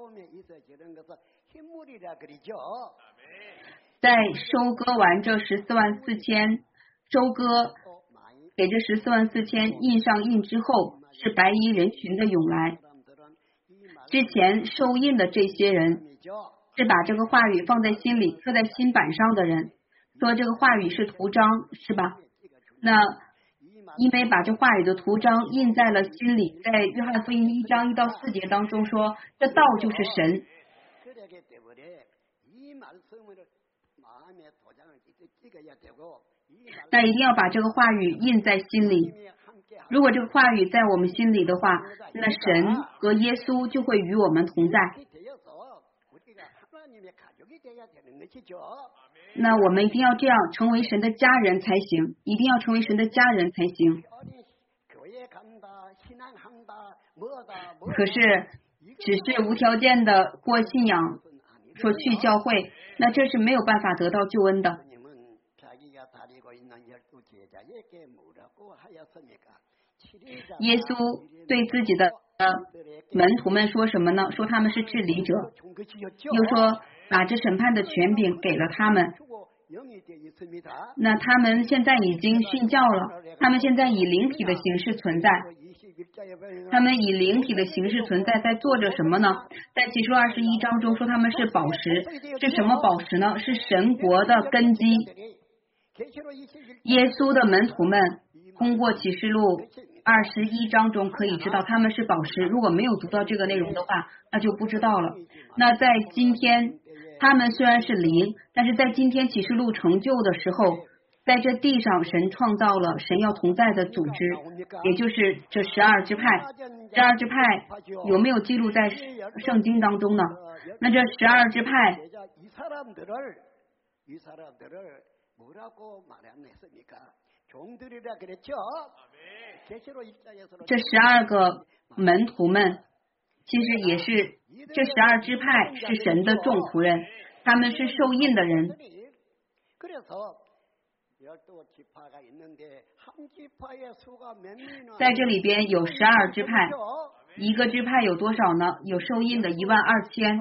在收割完这144000，收割给这144000印上印之后，是白衣人群的涌来。之前受印的这些人是把这个话语放在心里，刻在心板上的人，说这个话语是图章，是吧？那因为把这话语的图章印在了心里，在约翰福音1章1到4节当中说，这道就是神。那一定要把这个话语印在心里。如果这个话语在我们心里的话，那神和耶稣就会与我们同在。那我们一定要这样成为神的家人才行，一定要成为神的家人才行。可是只是无条件的过信仰，说去教会，那这是没有办法得到救恩的。耶稣对自己的门徒们说什么呢？说他们是治理者，又说把这审判的权柄给了他们。那他们现在已经殉教了，他们现在以灵体的形式存在。他们以灵体的形式存在，在做着什么呢？在启示录21章中说他们是宝石，是什么宝石呢？是神国的根基。耶稣的门徒们通过启示录21章中可以知道他们是宝石，如果没有读到这个内容的话，那就不知道了。那在今天他们虽然是灵，但是在今天启示录成就的时候，在这地上神创造了神要同在的组织，也就是这12支派。12支派有没有记录在圣经当中呢？那这12支派这12个门徒们其实也是这12支派是神的众仆人，他们是受印的人。在这里边有12支派，一个支派有多少呢？有受印的12000。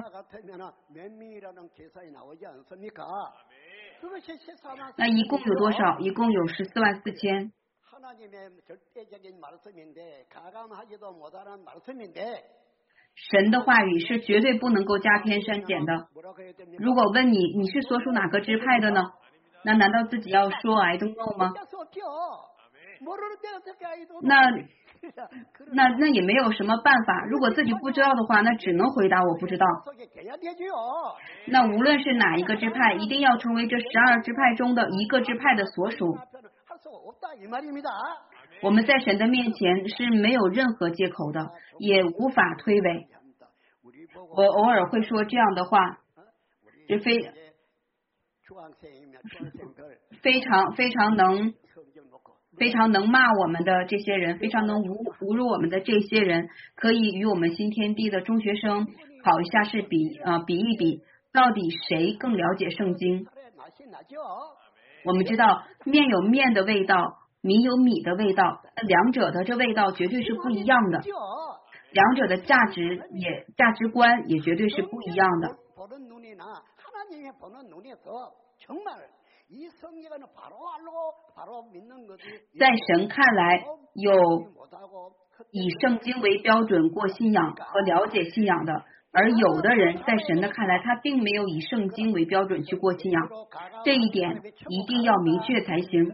那一共有多少？一共有144000。神的话语是绝对不能够加添删减的。如果问你是所属哪个支派的呢？那难道自己要说 I don't know 吗？那也没有什么办法。如果自己不知道的话，那只能回答我不知道。那无论是哪一个支派，一定要成为这12支派中的一个支派的所属。我们在神的面前是没有任何借口的，也无法推诿。我偶尔会说这样的话，就非常能骂我们的这些人，非常能侮辱我们的这些人，可以与我们新天地的中学生考一下试比一比，到底谁更了解圣经。我们知道面有面的味道，米有米的味道，两者的这味道绝对是不一样的。 两者的价值观也绝对是不一样的。在神看来，有以圣经为标准过信仰和了解信仰的，而有的人在神的看来，他并没有以圣经为标准去过信仰，这一点一定要明确才行。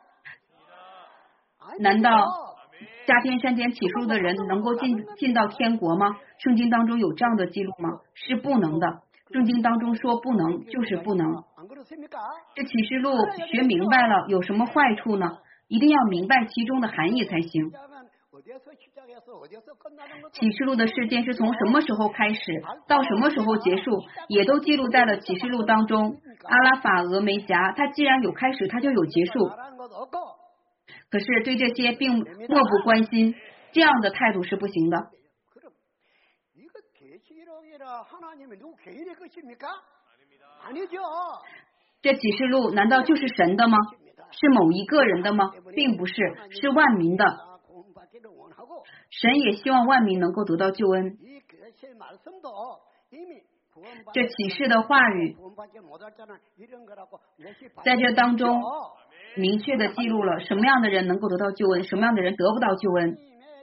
难道加添删减启示录的人能够进到天国吗？圣经当中有这样的记录吗？是不能的。圣经当中说不能就是不能。这启示录学明白了有什么坏处呢？一定要明白其中的含义才行。启示录的事件是从什么时候开始到什么时候结束，也都记录在了启示录当中。阿拉法俄梅戛，它既然有开始，它就有结束。可是对这些并漠不关心，这样的态度是不行的。这启示录难道就是神的吗？是某一个人的吗？并不是，是万民的。神也希望万民能够得到救恩。这启示的话语在这当中明确的记录了什么样的人能够得到救恩，什么样的人得不到救恩。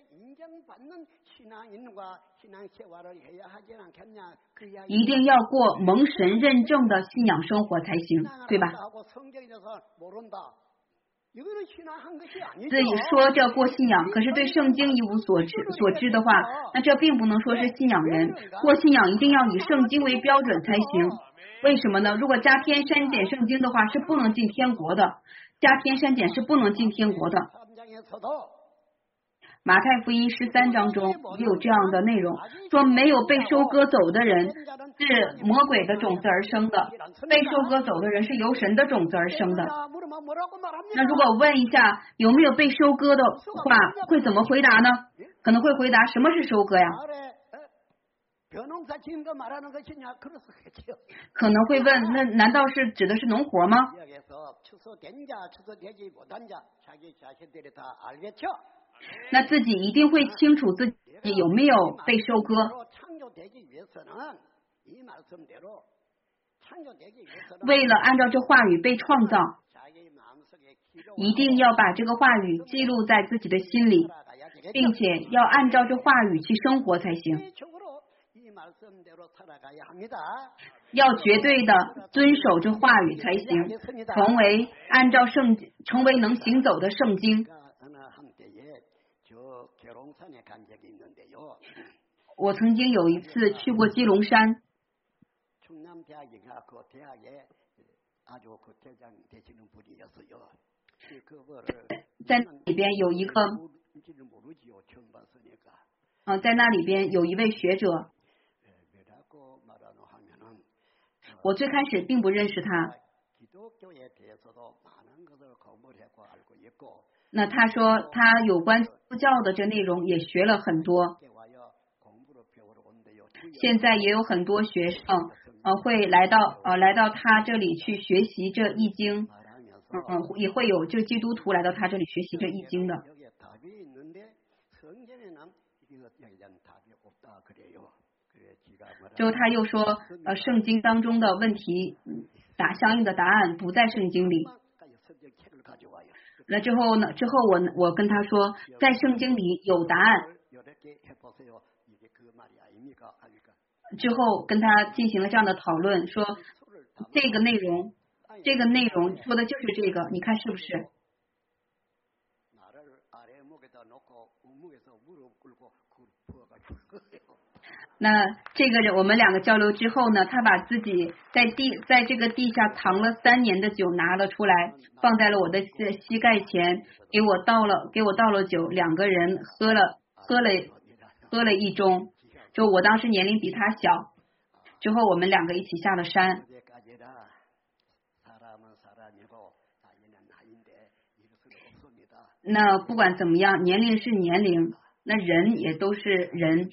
一定要过蒙神认证的信仰生活才行，对吧？自己说这过信仰，可是对圣经一无所知的话，那这并不能说是信仰人。过信仰一定要以圣经为标准才行。为什么呢？如果加添删减圣经的话，是不能进天国的。加添删减是不能进天国的。马太福音13章中也有这样的内容，说没有被收割走的人是魔鬼的种子而生的，被收割走的人是由神的种子而生的。那如果问一下有没有被收割的话，会怎么回答呢？可能会回答什么是收割呀？可能会问，那难道是指的是农活吗？那自己一定会清楚自己有没有被收割。为了按照这话语被创造，一定要把这个话语记录在自己的心里，并且要按照这话语去生活才行。要绝对的遵守这话语才行，成为能行走的圣经。我曾经有一次去过基隆山，在里边有一个在那里边有一位学者，我最开始并不认识他。那他说他有关基督教的这内容也学了很多，现在也有很多学生会来到他这里去学习这易经，也会有这基督徒来到他这里学习这易经的。之后他又说圣经当中的问题相应的答案不在圣经里。那之后呢？我跟他说，在圣经里有答案。之后跟他进行了这样的讨论，说这个内容说的就是这个，你看是不是？那这个人我们两个交流之后呢，他把自己在这个地下藏了3年的酒拿了出来，放在了我的膝盖前，给我倒了酒，两个人喝了一盅。就我当时年龄比他小，之后我们两个一起下了山。那不管怎么样，年龄是年龄，那人也都是人。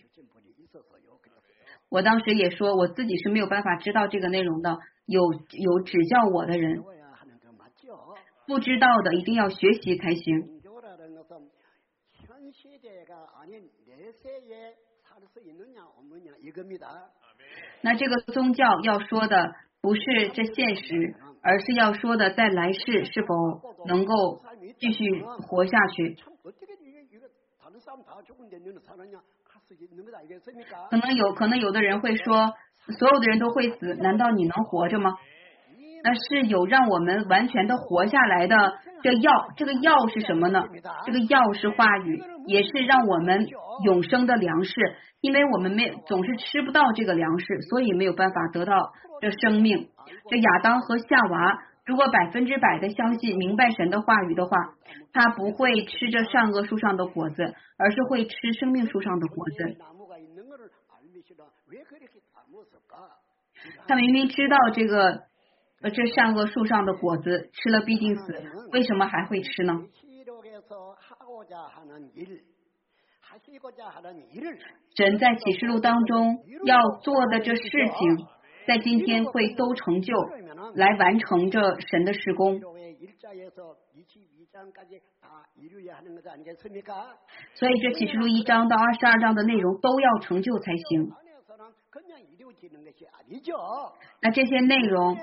我当时也说我自己是没有办法知道这个内容的，有指教我的人，不知道的一定要学习才行。 那这个宗教要说的不是这现实，而是要说的在来世是否能够继续活下去。可能有的人会说，所有的人都会死，难道你能活着吗？那是有让我们完全的活下来的这药，这个药是什么呢？这个药是话语，也是让我们永生的粮食，因为我们总是吃不到这个粮食，所以没有办法得到这生命。这亚当和夏娃如果100%的相信明白神的话语的话，他不会吃这善恶树上的果子，而是会吃生命树上的果子。他明明知道这善恶树上的果子吃了必定死，为什么还会吃呢？神在启示录当中要做的这事情，在今天会都成就，来完成这神的事工。所以这启示录1章到22章的内容都要成就才行。那这些内容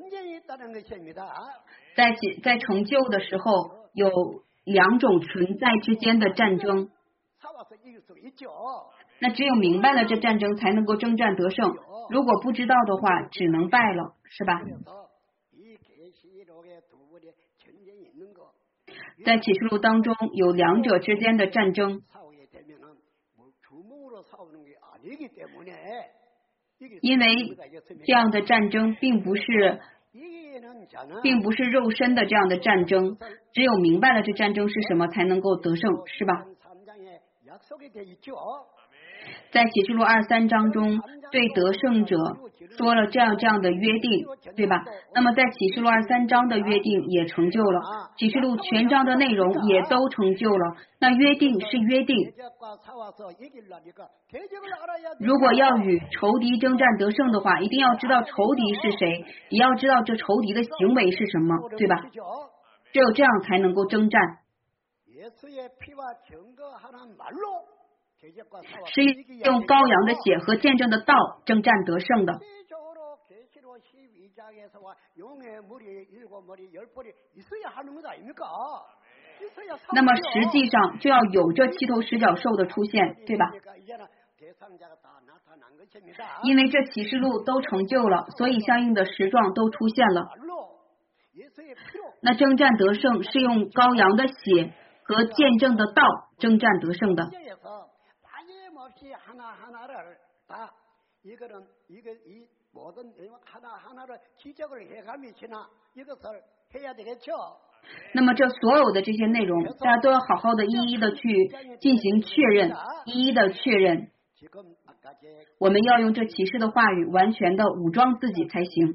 在成就的时候，有2种存在之间的战争。那只有明白了这战争，才能够征战得胜。如果不知道的话，只能败了，是吧？在启示录当中有2者之间的战争，因为这样的战争并不是肉身的这样的战争，只有明白了这战争是什么，才能够得胜，是吧？在启示录23章中对得胜者说了这样的约定，对吧？那么在启示录23章的约定也成就了，启示录全章的内容也都成就了。那约定是约定，如果要与仇敌征战得胜的话，一定要知道仇敌是谁，也要知道这仇敌的行为是什么，对吧？只有这样才能够征战，是用羔羊的血和见证的道征战得胜的。那么实际上就要有这7头10角兽的出现，对吧？因为这启示录都成就了，所以相应的实状都出现了。那征战得胜是用羔羊的血和见证的道征战得胜的。那么这所有的这些内容，大家都要好好的一一的去进行确认，一一的确认。我们要用这启示的话语完全的武装自己才行。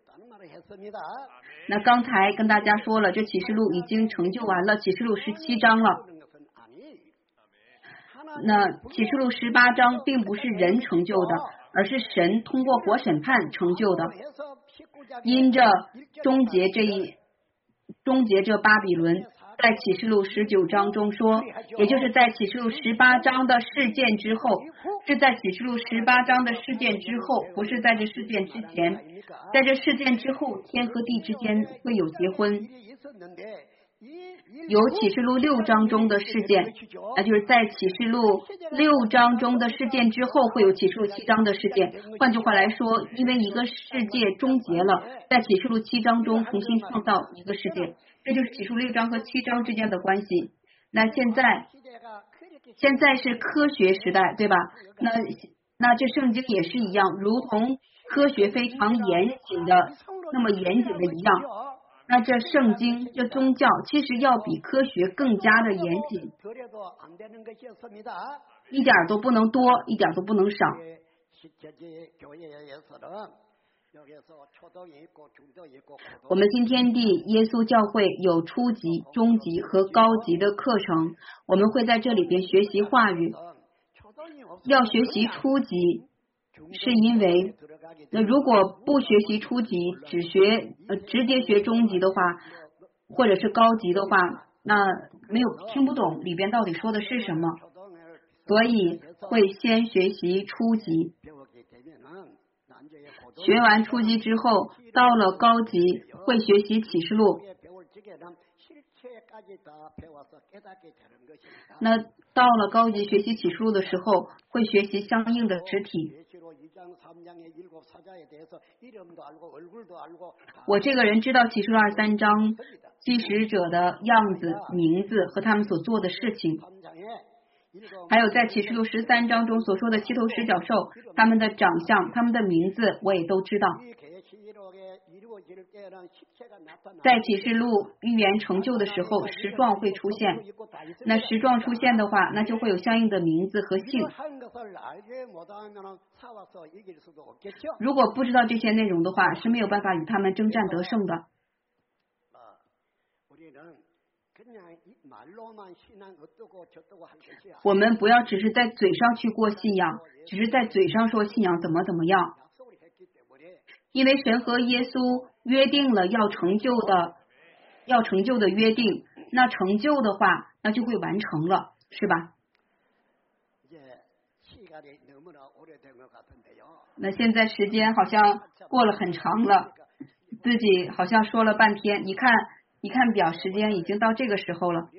那刚才跟大家说了，这启示录已经成就完了，启示录17章了。那启示录18章并不是人成就的，而是神通过国审判成就的。因着终结这巴比伦，在启示录19章中说，也就是在启示录18章的事件之后，是在启示录18章的事件之后，不是在这事件之前。在这事件之后，天和地之间会有结婚。有启示录6章中的事件，那就是在启示录6章中的事件之后，会有启示录7章的事件。换句话来说，因为一个世界终结了，在启示录7章中重新创造一个世界，这就是启示录6章和7章之间的关系。那现在是科学时代，对吧？那这圣经也是一样，如同科学非常严谨的一样。那这圣经这宗教其实要比科学更加的严谨，一点都不能多，一点都不能少。我们新天地耶稣教会有初级、中级和高级的课程，我们会在这里边学习话语。要学习初级，是因为那如果不学习初级，直接学中级的话，或者是高级的话，那听不懂里边到底说的是什么。 所以会先学习初级，学完初级之后，到了高级会学习启示录。那到了高级学习启示录的时候，会学习相应的实体。我这个人知道启示录23章记使者的样子、名字和他们所做的事情，还有在启示录13章中所说的七头十角兽，他们的长相、他们的名字我也都知道。在启示录预言成就的时候，时状会出现，那时状出现的话，那就会有相应的名字和姓。如果不知道这些内容的话，是没有办法与他们征战得胜的。我们不要只是在嘴上去过信仰，只是在嘴上说信仰怎么怎么样，因为神和耶稣约定了要成就的约定，那成就的话，那就会完成了，是吧？那现在时间好像过了很长了，自己好像说了半天，一看表，时间已经到这个时候了。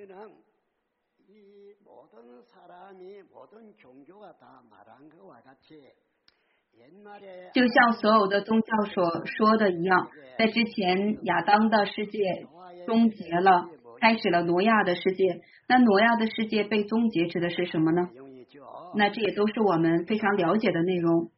就像所有的宗教所说的一样，在之前亚当的世界终结了，开始了挪亚的世界。那挪亚的世界被终结指的是什么呢？那这也都是我们非常了解的内容。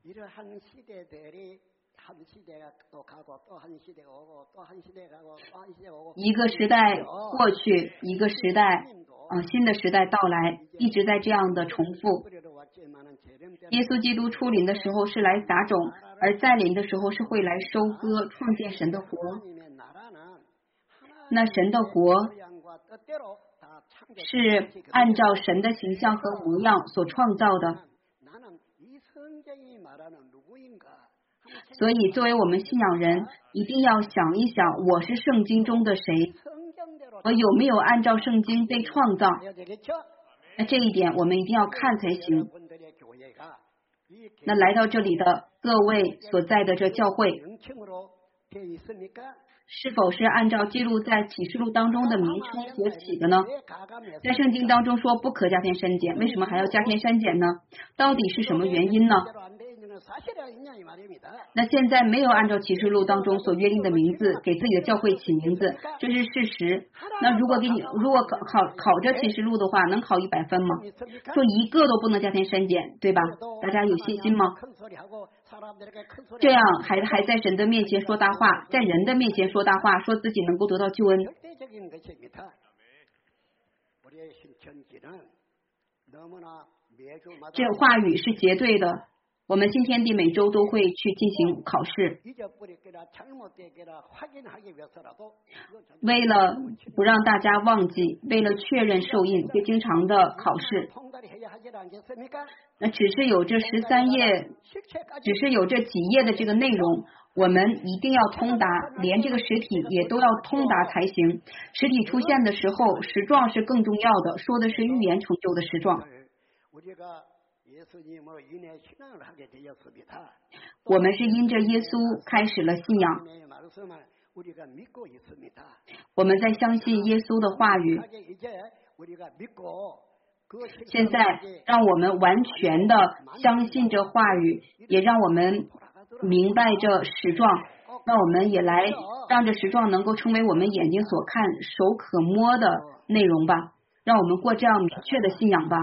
一个时代过去，一个时代新的时代到来，一直在这样的重复。耶稣基督出临的时候是来撒种，而再临的时候是会来收割，创建神的国。那神的国是按照神的形象和模样所创造的，所以作为我们信仰人，一定要想一想，我是圣经中的谁，我有没有按照圣经被创造？那这一点我们一定要看才行。那来到这里的各位所在的这教会，是否是按照记录在启示录当中的名称所起的呢？在圣经当中说不可加添删减，为什么还要加添删减呢？到底是什么原因呢？那现在没有按照启示录当中所约定的名字给自己的教会起名字，这是事实。那如果考这启示录的话，能考100分吗？说一个都不能加添删减，对吧？大家有信心吗？这样还在神的面前说大话，在人的面前说大话，说自己能够得到救恩。这话语是绝对的。我们新天地每周都会去进行考试，为了不让大家忘记，为了确认受印，会经常的考试。那只是有这13页，只是有这几页的这个内容，我们一定要通达，连这个实体也都要通达才行。实体出现的时候，实状是更重要的，说的是预言成就的实状。我们是因着耶稣开始了信仰，我们在相信耶稣的话语。现在让我们完全的相信这话语，也让我们明白这实状，让我们也来让这实状能够成为我们眼睛所看、手可摸的内容吧，让我们过这样明确的信仰吧。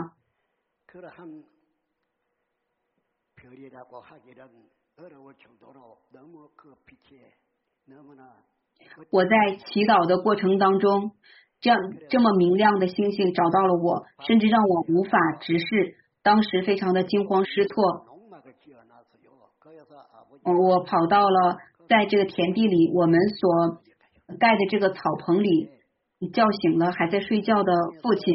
我在祈祷的过程当中，这么明亮的星星找到了我，甚至让我无法直视，当时非常的惊慌失措。我跑到了在这个田地里，我们所盖的这个草棚里，叫醒了还在睡觉的父亲。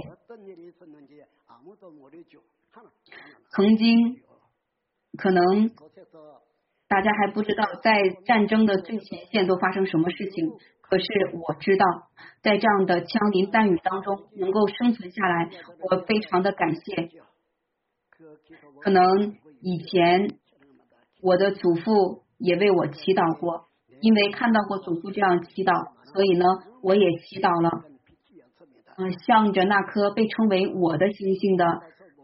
曾经可能大家还不知道在战争的最前线都发生什么事情，可是我知道在这样的枪林弹雨当中能够生存下来，我非常的感谢。 可能以前我的祖父也为我祈祷过，因为看到过祖父这样祈祷，所以呢，我也祈祷了。向着那颗被称为我的星星的，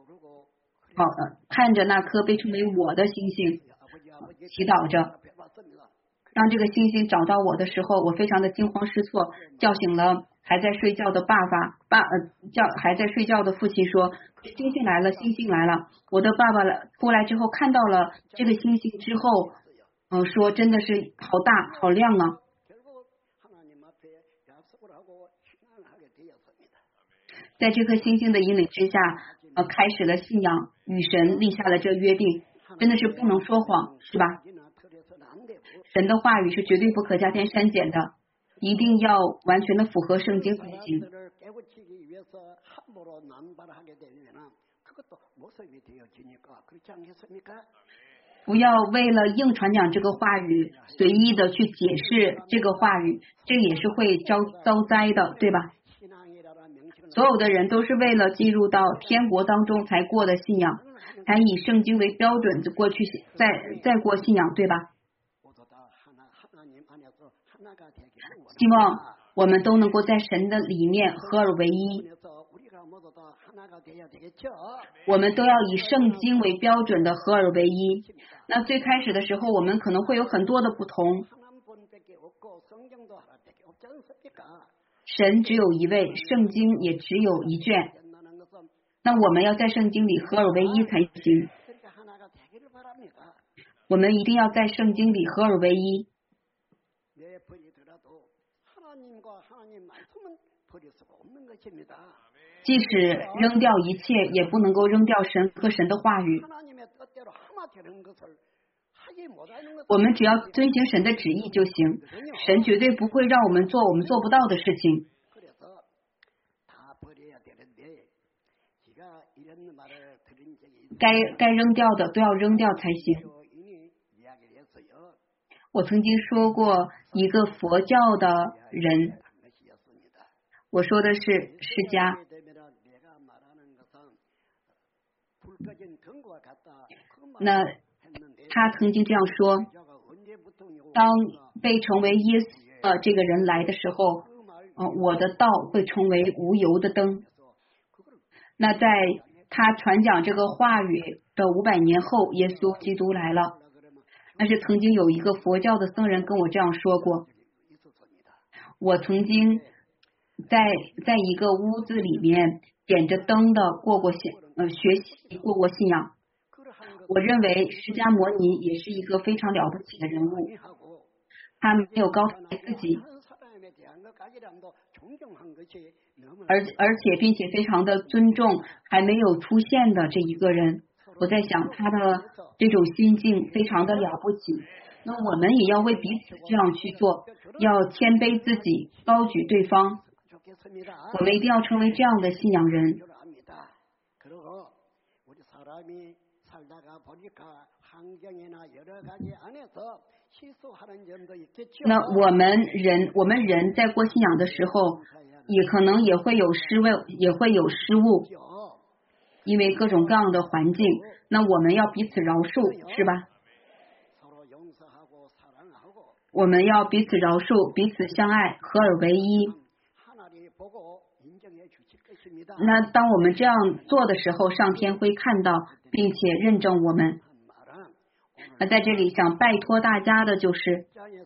看着那颗被称为我的星星，祈祷着。当这个星星找到我的时候，我非常的惊慌失措，叫醒了还在睡觉的叫还在睡觉的父亲说：“星星来了，星星来了。”我的爸爸过来之后看到了这个星星之后，说真的是好大好亮啊。在这颗星星的引领之下，开始了信仰，与神立下了这约定，真的是不能说谎，是吧？神的话语是绝对不可加添删减的，一定要完全的符合圣经才行。不要为了硬传讲这个话语，随意的去解释这个话语，这也是会遭灾的，对吧？所有的人都是为了进入到天国当中才过的信仰，才以圣经为标准过去再过信仰，对吧？希望我们都能够在神的里面合而为一，我们都要以圣经为标准的合而为一。那最开始的时候，我们可能会有很多的不同，神只有一位，圣经也只有一卷，那我们要在圣经里合而为一才行，我们一定要在圣经里合而为一。即使扔掉一切，也不能够扔掉神和神的话语。我们只要遵行神的旨意就行，神绝对不会让我们做我们做不到的事情。该扔掉的都要扔掉才行。我曾经说过一个佛教的人，我说的是释迦。那他曾经这样说，当被称为耶稣这个人来的时候，我的道会成为无油的灯。那在他传讲这个话语的500年后，耶稣基督来了。但是曾经有一个佛教的僧人跟我这样说过，我曾经在一个屋子里面点着灯的学习过信仰。我认为释迦牟尼也是一个非常了不起的人物，他没有高抬自己，而且并且非常的尊重还没有出现的这一个人。我在想他的这种心境非常的了不起，那我们也要为彼此这样去做，要谦卑自己，高举对方，我们一定要成为这样的信仰人。那我们人在过信仰的时候，也可能也会有失误，因为各种各样的环境，那我们要彼此饶恕，是吧？我们要彼此饶恕，彼此相爱，合而为一。那当我们这样做的时候，上天会看到并且认证我们。那在这里想拜托大家的就是，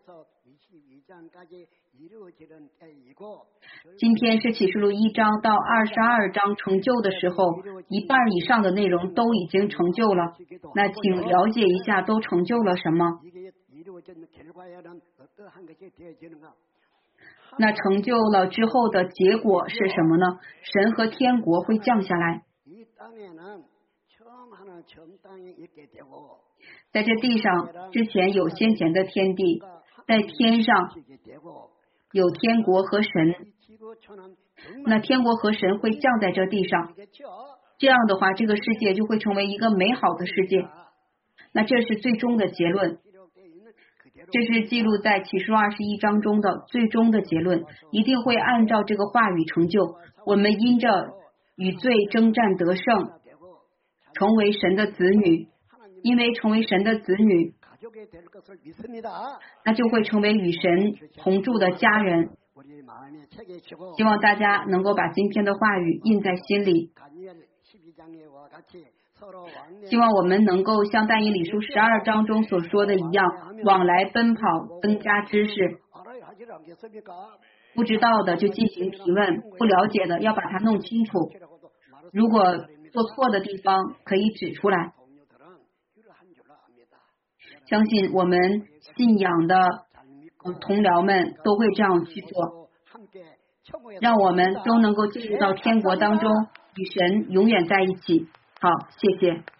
今天是启示录1章到22章成就的时候，一半以上的内容都已经成就了。那请了解一下都成就了什么。那成就了之后的结果是什么呢？神和天国会降下来。在这地上之前有先前的天地，在天上有天国和神，那天国和神会降在这地上，这样的话这个世界就会成为一个美好的世界。那这是最终的结论，这是记录在启示录21章中的最终的结论，一定会按照这个话语成就。我们因着与罪征战得胜， 成为神的子女，因为成为神的子女，那就会成为与神同住的家人。希望大家能够把今天的话语印在心里，希望我们能够像但以理书12章中所说的一样，往来奔跑，增加知识。不知道的就进行提问，不了解的要把它弄清楚。如果做错的地方可以指出来。相信我们信仰的同僚们都会这样去做，让我们都能够进入到天国当中，与神永远在一起。好，谢谢。